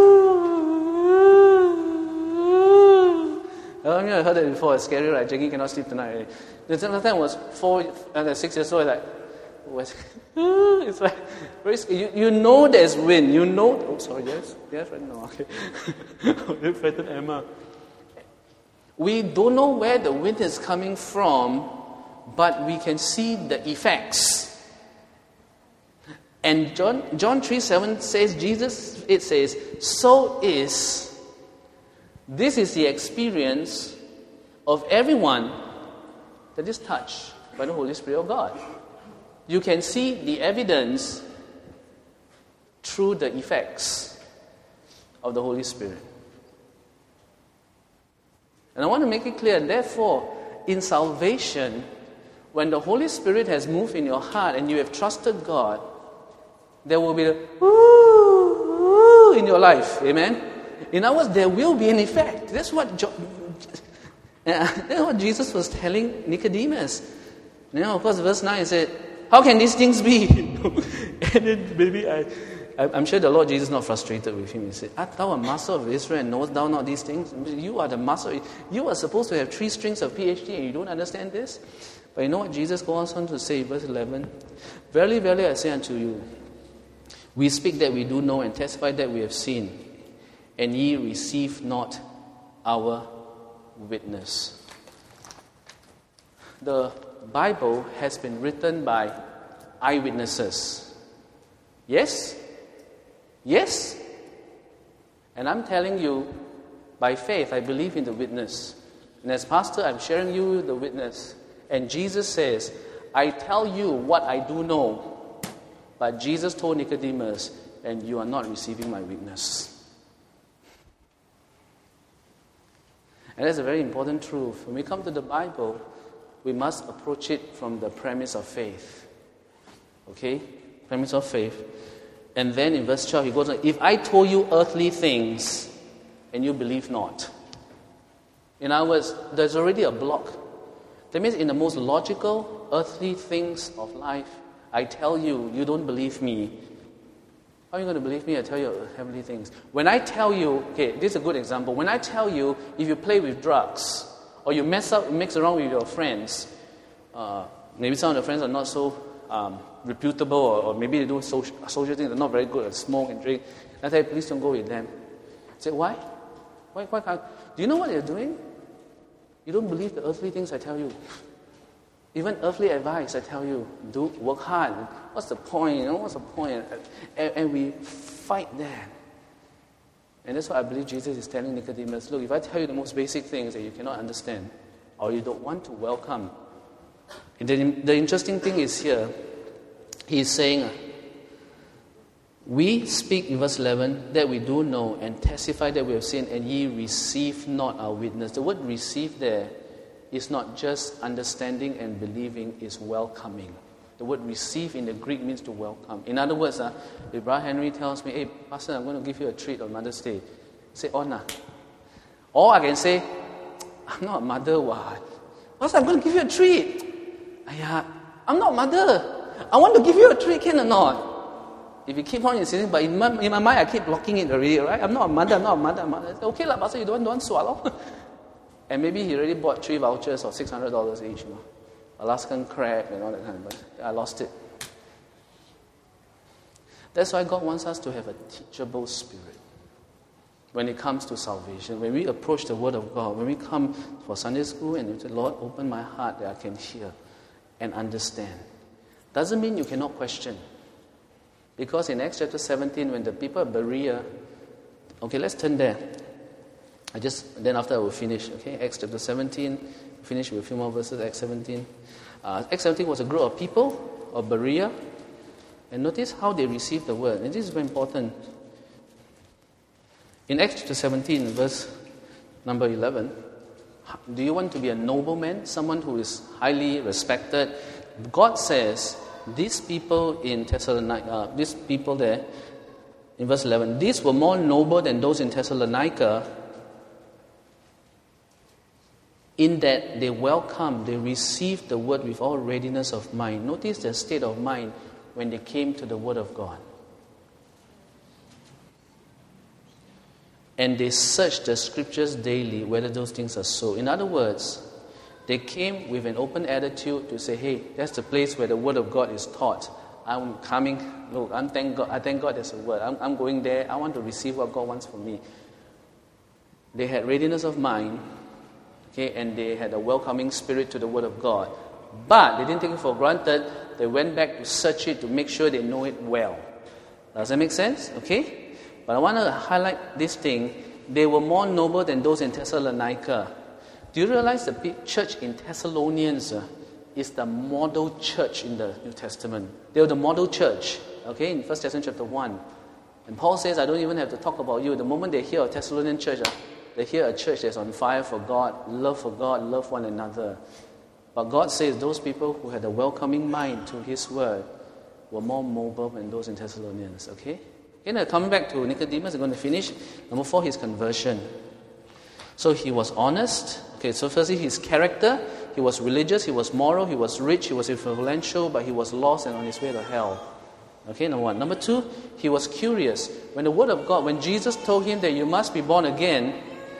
A: I mean, I heard that before. It's scary, right? Jackie cannot sleep tonight. The time I was four, uh, six years old, like, was, it's like very scary. You, you know there's wind. You know. Oh, sorry. Yes, yes, right now. Okay. They threatened Emma. We don't know where the wind is coming from, but we can see the effects. And John John three seven says, Jesus, it says, so is, this is the experience of everyone that is touched by the Holy Spirit of God. You can see the evidence through the effects of the Holy Spirit. And I want to make it clear, therefore, in salvation, when the Holy Spirit has moved in your heart and you have trusted God, there will be a woo, woo in your life. Amen? In other words, there will be an effect. That's what, jo- that's what Jesus was telling Nicodemus. You know, of course, verse nine said, how can these things be? And then maybe I, I, I'm sure the Lord Jesus is not frustrated with him. He said, art thou a master of Israel and knowest thou not these things? You are the master. You are supposed to have three strings of P H D and you don't understand this? But you know what Jesus goes on to say, verse eleven? Verily, verily, I say unto you, we speak that we do know and testify that we have seen, and ye receive not our witness. The Bible has been written by eyewitnesses. Yes? Yes? And I'm telling you, by faith, I believe in the witness. And as pastor, I'm sharing you the witness. And Jesus says, I tell you what I do know. But Jesus told Nicodemus, and you are not receiving my witness. And that's a very important truth. When we come to the Bible, we must approach it from the premise of faith. Okay? Premise of faith. And then in verse twelve, he goes on, if I told you earthly things, and you believe not. In other words, there's already a block. That means in the most logical, earthly things of life, I tell you, you don't believe me. How are you going to believe me? I tell you heavenly things. When I tell you, okay, this is a good example. When I tell you, if you play with drugs, or you mess up, mix around with your friends, uh, maybe some of the friends are not so um, reputable, or, or maybe they do social, social things, they're not very good at smoke and drink. I tell you, please don't go with them. I say, why? Why, why can't? Do you know what they're doing? You don't believe the earthly things I tell you. Even earthly advice, I tell you, do work hard. What's the point? You know, what's the point? And, and we fight that. And that's what I believe Jesus is telling Nicodemus. Look, if I tell you the most basic things that you cannot understand, or you don't want to welcome, and then the interesting thing is here, he is saying, we speak in verse eleven that we do know and testify that we have seen, and ye receive not our witness. The word receive there is not just understanding and believing, is welcoming. The word receive in the Greek means to welcome. In other words, uh, if Brother Henry tells me, hey, Pastor, I'm going to give you a treat on Mother's Day, say, oh, nah. Or I can say, I'm not a mother, what? Pastor, I'm going to give you a treat. Ayah, I'm not a mother. I want to give you a treat, can or not? If you keep on insisting, but in my, in my mind, I keep blocking it already, right? I'm not a mother, I'm not a mother, I'm a mother. Okay, lah, Pastor, you don't, don't swallow. And maybe he already bought three vouchers of six hundred dollars each, you know, Alaskan crab and all that kind of stuff. But I lost it. That's why God wants us to have a teachable spirit when it comes to salvation. When we approach the Word of God, when we come for Sunday school and we say, Lord, open my heart that I can hear and understand. Doesn't mean you cannot question. Because in Acts chapter seventeen, when the people of Berea, okay, let's turn there. I just, then after I will finish, okay? Acts chapter seventeen, finish with a few more verses, Acts seventeen. Uh, Acts seventeen was a group of people of Berea. And notice how they received the word. And this is very important. In Acts chapter seventeen, verse number eleven, do you want to be a nobleman, someone who is highly respected? God says, these people in Thessalonica, uh, these people there, in verse eleven, these were more noble than those in Thessalonica, in that they welcomed, they received the word with all readiness of mind. Notice their state of mind when they came to the word of God. And they searched the scriptures daily whether those things are so. In other words, they came with an open attitude to say, hey, that's the place where the word of God is taught. I'm coming, look, I'm thank God, I thank God there's a word. I'm, I'm going there, I want to receive what God wants from me. They had readiness of mind, okay, and they had a welcoming spirit to the word of God. But they didn't take it for granted. They went back to search it to make sure they know it well. Does that make sense? Okay? But I want to highlight this thing. They were more noble than those in Thessalonica. Do you realize the church in Thessalonians uh, is the model church in the New Testament? They were the model church, okay, in First Thessalonians chapter one. And Paul says, I don't even have to talk about you. The moment they hear a Thessalonian church, uh, they hear a church that's on fire for God, love for God, love one another. But God says those people who had a welcoming mind to His word were more mobile than those in Thessalonians, okay? Okay, now coming back to Nicodemus, I'm going to finish. Number four, his conversion. So he was honest. Okay, so firstly, his character. He was religious, he was moral, he was rich, he was influential, but he was lost and on his way to hell. Okay, number one. Number two, he was curious. When the word of God, when Jesus told him that you must be born again,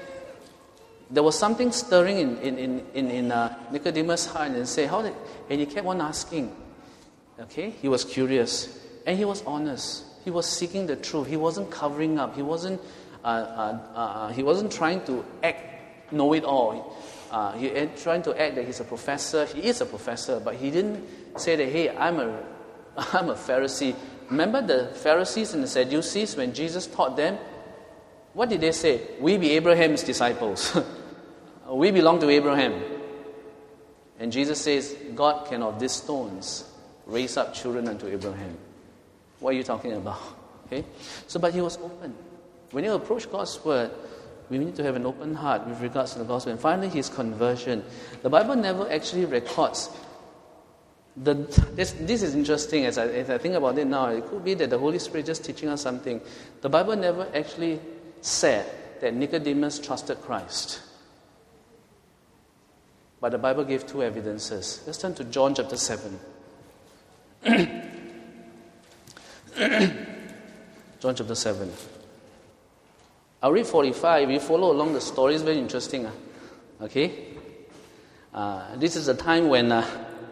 A: there was something stirring in in in in, in uh, Nicodemus' heart, and say, how did? And he kept on asking. Okay, he was curious and he was honest. He was seeking the truth. He wasn't covering up. He wasn't. Uh, uh, uh, he wasn't trying to act know it all. Uh, he trying to act that he's a professor. He is a professor, but he didn't say that, hey, I'm a, I'm a Pharisee. Remember the Pharisees and the Sadducees when Jesus taught them? What did they say? We be Abraham's disciples. We belong to Abraham. And Jesus says, God can of these stones raise up children unto Abraham. What are you talking about? Okay. So, but he was open. When you approach God's word, we need to have an open heart with regards to the gospel. And finally, his conversion. The Bible never actually records. The, this, this is interesting as I, as I think about it now. It could be that the Holy Spirit is just teaching us something. The Bible never actually said that Nicodemus trusted Christ. But the Bible gave two evidences. Let's turn to John chapter seven. John chapter seven. I'll read forty-five. You follow along the story. It's very interesting. Uh. Okay? Uh, this is a time when uh,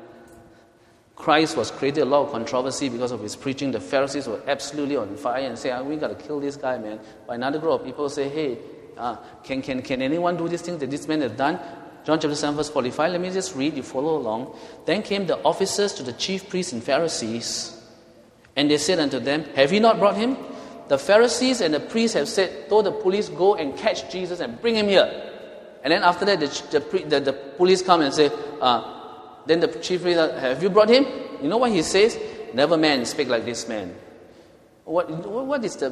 A: Christ was created a lot of controversy because of his preaching. The Pharisees were absolutely on fire and say, oh, we got to kill this guy, man. But another group of people say, hey, uh, can, can, can anyone do these things that this man has done? John chapter seven, verse forty-five. Let me just read. You follow along. Then came the officers to the chief priests and Pharisees, and they said unto them, have you not brought him? The Pharisees and the priests have said, told the police, go and catch Jesus and bring him here. And then after that, the, the, the, the police come and say, uh, then the chief priest, have you brought him? You know what he says? Never man speak like this man. What, what is the...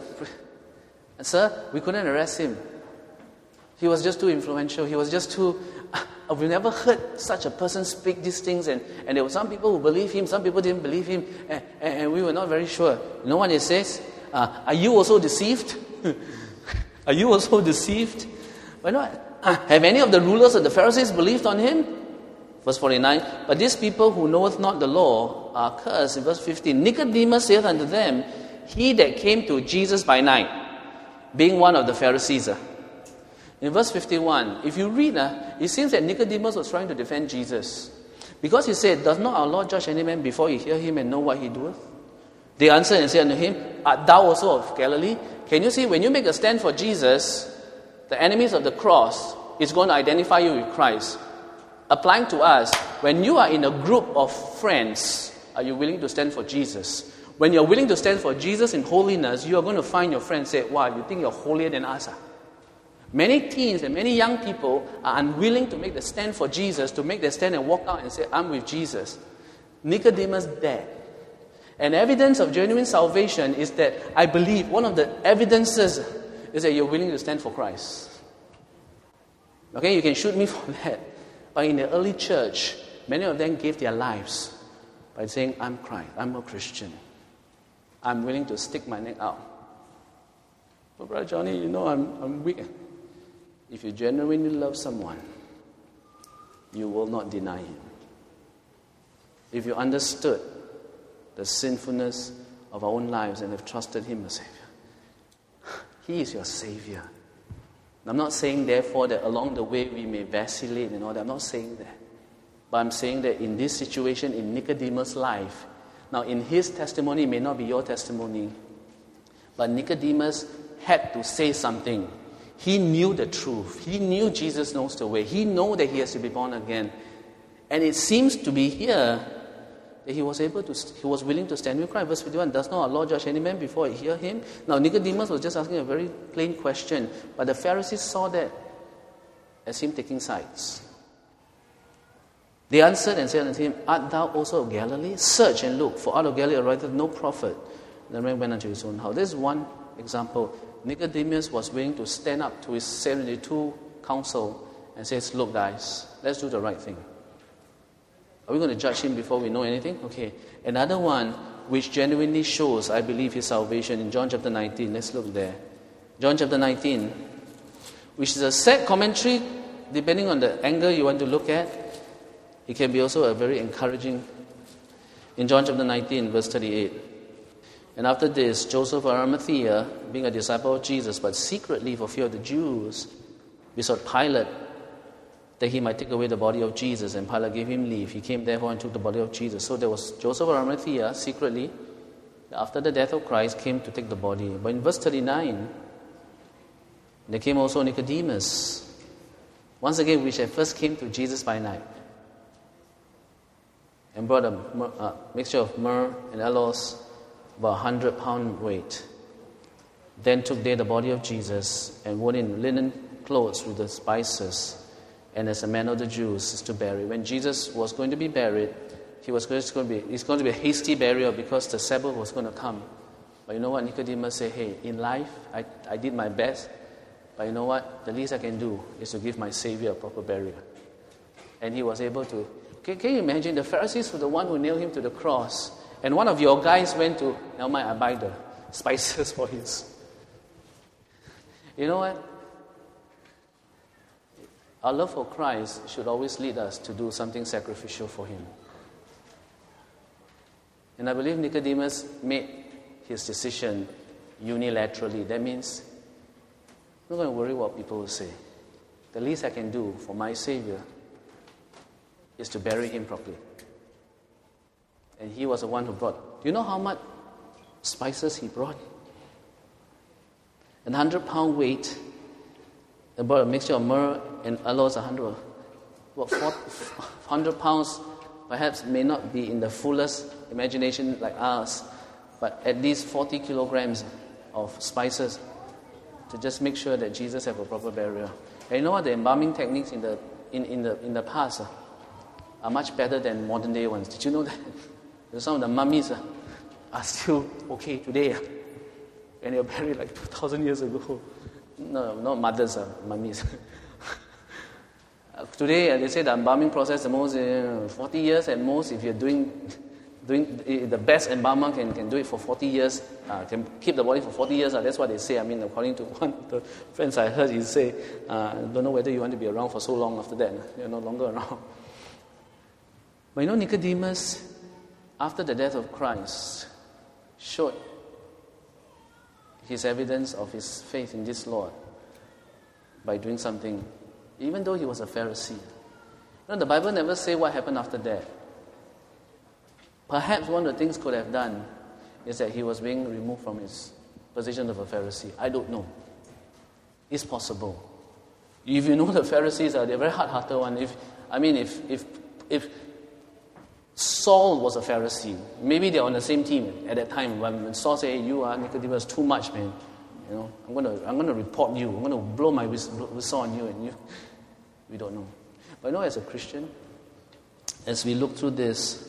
A: Sir, we couldn't arrest him. He was just too influential. He was just too... Uh, we've never heard such a person speak these things. And, and there were some people who believed him, some people didn't believe him. And, and, and we were not very sure. You know what he says? Uh, are you also deceived? Are you also deceived? Why not? Uh, have any of the rulers of the Pharisees believed on him? Verse forty-nine. But these people who knoweth not the law are cursed. In verse fifteen. Nicodemus saith unto them, he that came to Jesus by night, being one of the Pharisees. Uh. In verse fifty-one, if you read, uh, it seems that Nicodemus was trying to defend Jesus. Because he said, does not our Lord judge any man before he hear him and know what he doeth? They answered and said unto him, art thou also of Galilee? Can you see, when you make a stand for Jesus, the enemies of the cross is going to identify you with Christ. Applying to us, when you are in a group of friends, are you willing to stand for Jesus? When you're willing to stand for Jesus in holiness, you are going to find your friends say, wow, you think you're holier than us? Ah? Many teens and many young people are unwilling to make the stand for Jesus, to make the stand and walk out and say, I'm with Jesus. Nicodemus dared. And evidence of genuine salvation is that I believe one of the evidences is that you're willing to stand for Christ. Okay, you can shoot me for that. But in the early church, many of them gave their lives by saying, I'm Christ, I'm a Christian. I'm willing to stick my neck out. But Brother Johnny, you know I'm, I'm weak. If you genuinely love someone, you will not deny him. If you understood the sinfulness of our own lives and have trusted him as Savior, he is your Savior. I'm not saying, therefore, that along the way we may vacillate and all that. I'm not saying that. But I'm saying that in this situation, in Nicodemus' life, now in his testimony, it may not be your testimony, but Nicodemus had to say something. He knew the truth. He knew Jesus knows the way. He knew that he has to be born again. And it seems to be here that he was able to, he was willing to stand with Christ. Verse fifty-one, does not our Lord judge any man before he hear him? Now Nicodemus was just asking a very plain question, but the Pharisees saw that as him taking sides. They answered and said unto him, art thou also of Galilee? Search and look, for out of Galilee ariseth no prophet. And the man went unto his own house. This is one example. Nicodemus was willing to stand up to his seventy-two council and says, look guys, let's do the right thing. Are we going to judge him before we know anything? Okay. Another one which genuinely shows, I believe, his salvation in John chapter nineteen. Let's look there. John chapter nineteen, which is a sad commentary, depending on the angle you want to look at. It can be also a very encouraging. In John chapter nineteen, verse thirty-eight. And after this, Joseph of Arimathea, being a disciple of Jesus, but secretly for fear of the Jews, besought Pilate that he might take away the body of Jesus, and Pilate gave him leave. He came therefore and took the body of Jesus. So there was Joseph of Arimathea, secretly, after the death of Christ, came to take the body. But in verse thirty-nine, there came also Nicodemus, once again, which at first came to Jesus by night, and brought a uh, mixture of myrrh and aloes, about a hundred pound weight. Then took they the body of Jesus, and wore in linen clothes with the spices, and as a man of the Jews is to bury. When Jesus was going to be buried, he was going to be, it's going to be a hasty burial because the Sabbath was going to come. But you know what? Nicodemus said, hey, in life, I, I did my best, but you know what? The least I can do is to give my Savior a proper burial. And he was able to. Can, can you imagine? The Pharisees were the one who nailed him to the cross, and one of your guys went to, now my I buy the spices for his. You know what? Our love for Christ should always lead us to do something sacrificial for him. And I believe Nicodemus made his decision unilaterally. That means I'm not going to worry what people will say. The least I can do for my Savior is to bury him properly. And he was the one who brought. Do you know how much spices he brought? A hundred pound weight. About a mixture of myrrh and aloes, a hundred, what, four hundred pounds, perhaps may not be in the fullest imagination like ours, but at least forty kilograms of spices to just make sure that Jesus have a proper burial. And you know what? The embalming techniques in the in, in the in the past uh, are much better than modern day ones. Did you know that? Some of the mummies uh, are still okay today, uh, and they were buried like two thousand years ago. No, not mothers, uh, mummies. uh, today, uh, they say the embalming process, the most uh, forty years at most. If you're doing, doing uh, the best embalmer can, can do it for forty years, uh, can keep the body for forty years. Uh, that's what they say. I mean, according to one of the friends I heard, he say, uh, I don't know whether you want to be around for so long after that. You're no longer around. But you know, Nicodemus, after the death of Christ, showed his evidence of his faith in this Lord by doing something, even though he was a Pharisee. You know, the Bible never say what happened after that. Perhaps one of the things could have done is that he was being removed from his position of a Pharisee. I don't know. It's possible. If you know the Pharisees are they're very hard-hearted one. If I mean, if if if Saul was a Pharisee, maybe they're on the same team at that time. When Saul said, hey, you are Nicodemus, too much, man. You know, I'm gonna I'm gonna report you. I'm gonna blow my whistle on you, and you. We don't know. But you know, as a Christian, as we look through this,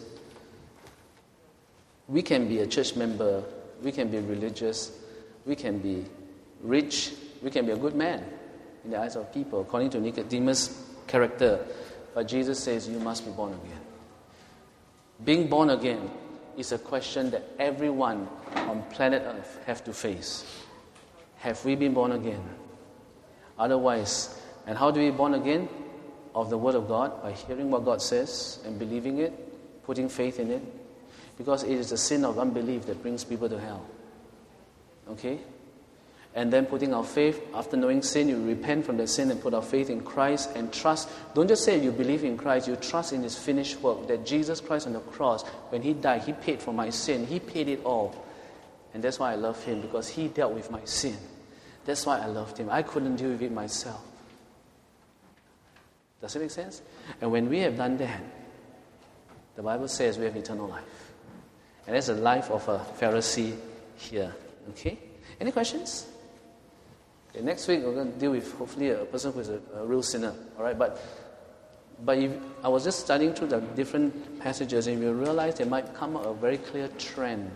A: we can be a church member, we can be religious, we can be rich, we can be a good man in the eyes of people, according to Nicodemus' character. But Jesus says, you must be born again. Being born again is a question that everyone on planet Earth have to face. Have we been born again? Otherwise, and how do we be born again? of the Word of God by hearing what God says and believing it, putting faith in it, because it is the sin of unbelief that brings people to hell. Okay? And then putting our faith, after knowing sin, you repent from the sin and put our faith in Christ and trust. Don't just say you believe in Christ, you trust in His finished work, that Jesus Christ on the cross, when He died, He paid for my sin. He paid it all. And that's why I love Him, because He dealt with my sin. That's why I loved Him. I couldn't deal with it myself. Does it make sense? And when we have done that, the Bible says we have eternal life. And that's the life of a Pharisee here. Okay? Any questions? Okay, next week we're going to deal with hopefully a person who is a, a real sinner. All right? But but if, I was just studying through the different passages, and you realize there might come out a very clear trend.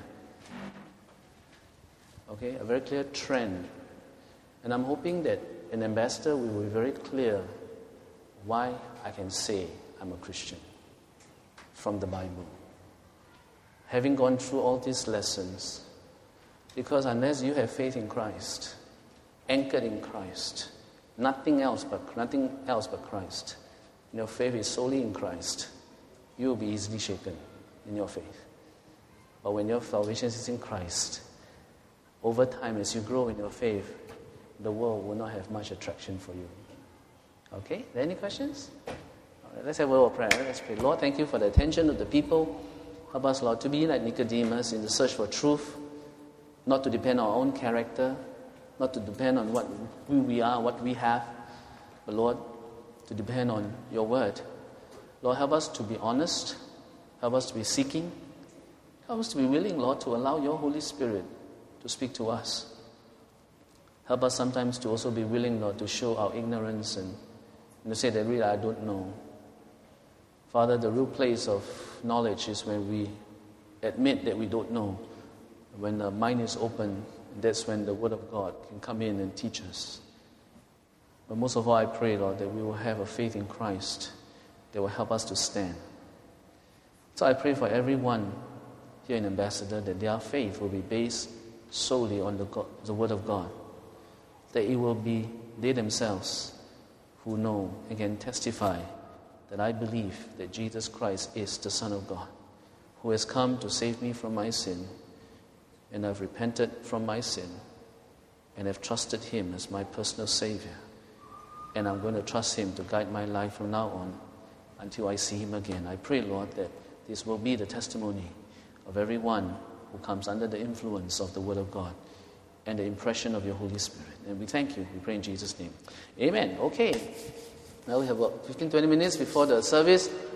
A: Okay? A very clear trend. And I'm hoping that an ambassador will be very clear why I can say I'm a Christian from the Bible. Having gone through all these lessons, because unless you have faith in Christ, anchored in Christ, nothing else but nothing else but Christ, and your faith is solely in Christ, you will be easily shaken in your faith. But when your salvation is in Christ, over time as you grow in your faith, the world will not have much attraction for you. Okay? Are there any questions? All right, let's have a word of prayer. Let's pray. Lord, thank you for the attention of the people. Help us, Lord, to be like Nicodemus in the search for truth, not to depend on our own character, not to depend on what who we are, what we have, but, Lord, to depend on your word. Lord, help us to be honest. Help us to be seeking. Help us to be willing, Lord, to allow your Holy Spirit to speak to us. Help us sometimes to also be willing, Lord, to show our ignorance and, and to say that really I don't know. Father, the real place of knowledge is when we admit that we don't know. When the mind is open, that's when the Word of God can come in and teach us. But most of all, I pray, Lord, that we will have a faith in Christ that will help us to stand. So I pray for everyone here in Ambassador that their faith will be based solely on the, God, the Word of God. That it will be they themselves who know and can testify that I believe that Jesus Christ is the Son of God, who has come to save me from my sin, and I've repented from my sin, and have trusted Him as my personal Savior. And I'm going to trust Him to guide my life from now on until I see Him again. I pray, Lord, that this will be the testimony of everyone who comes under the influence of the Word of God and the impression of your Holy Spirit. And we thank you. We pray in Jesus' name. Amen. Okay. Now we have about fifteen to twenty minutes before the service.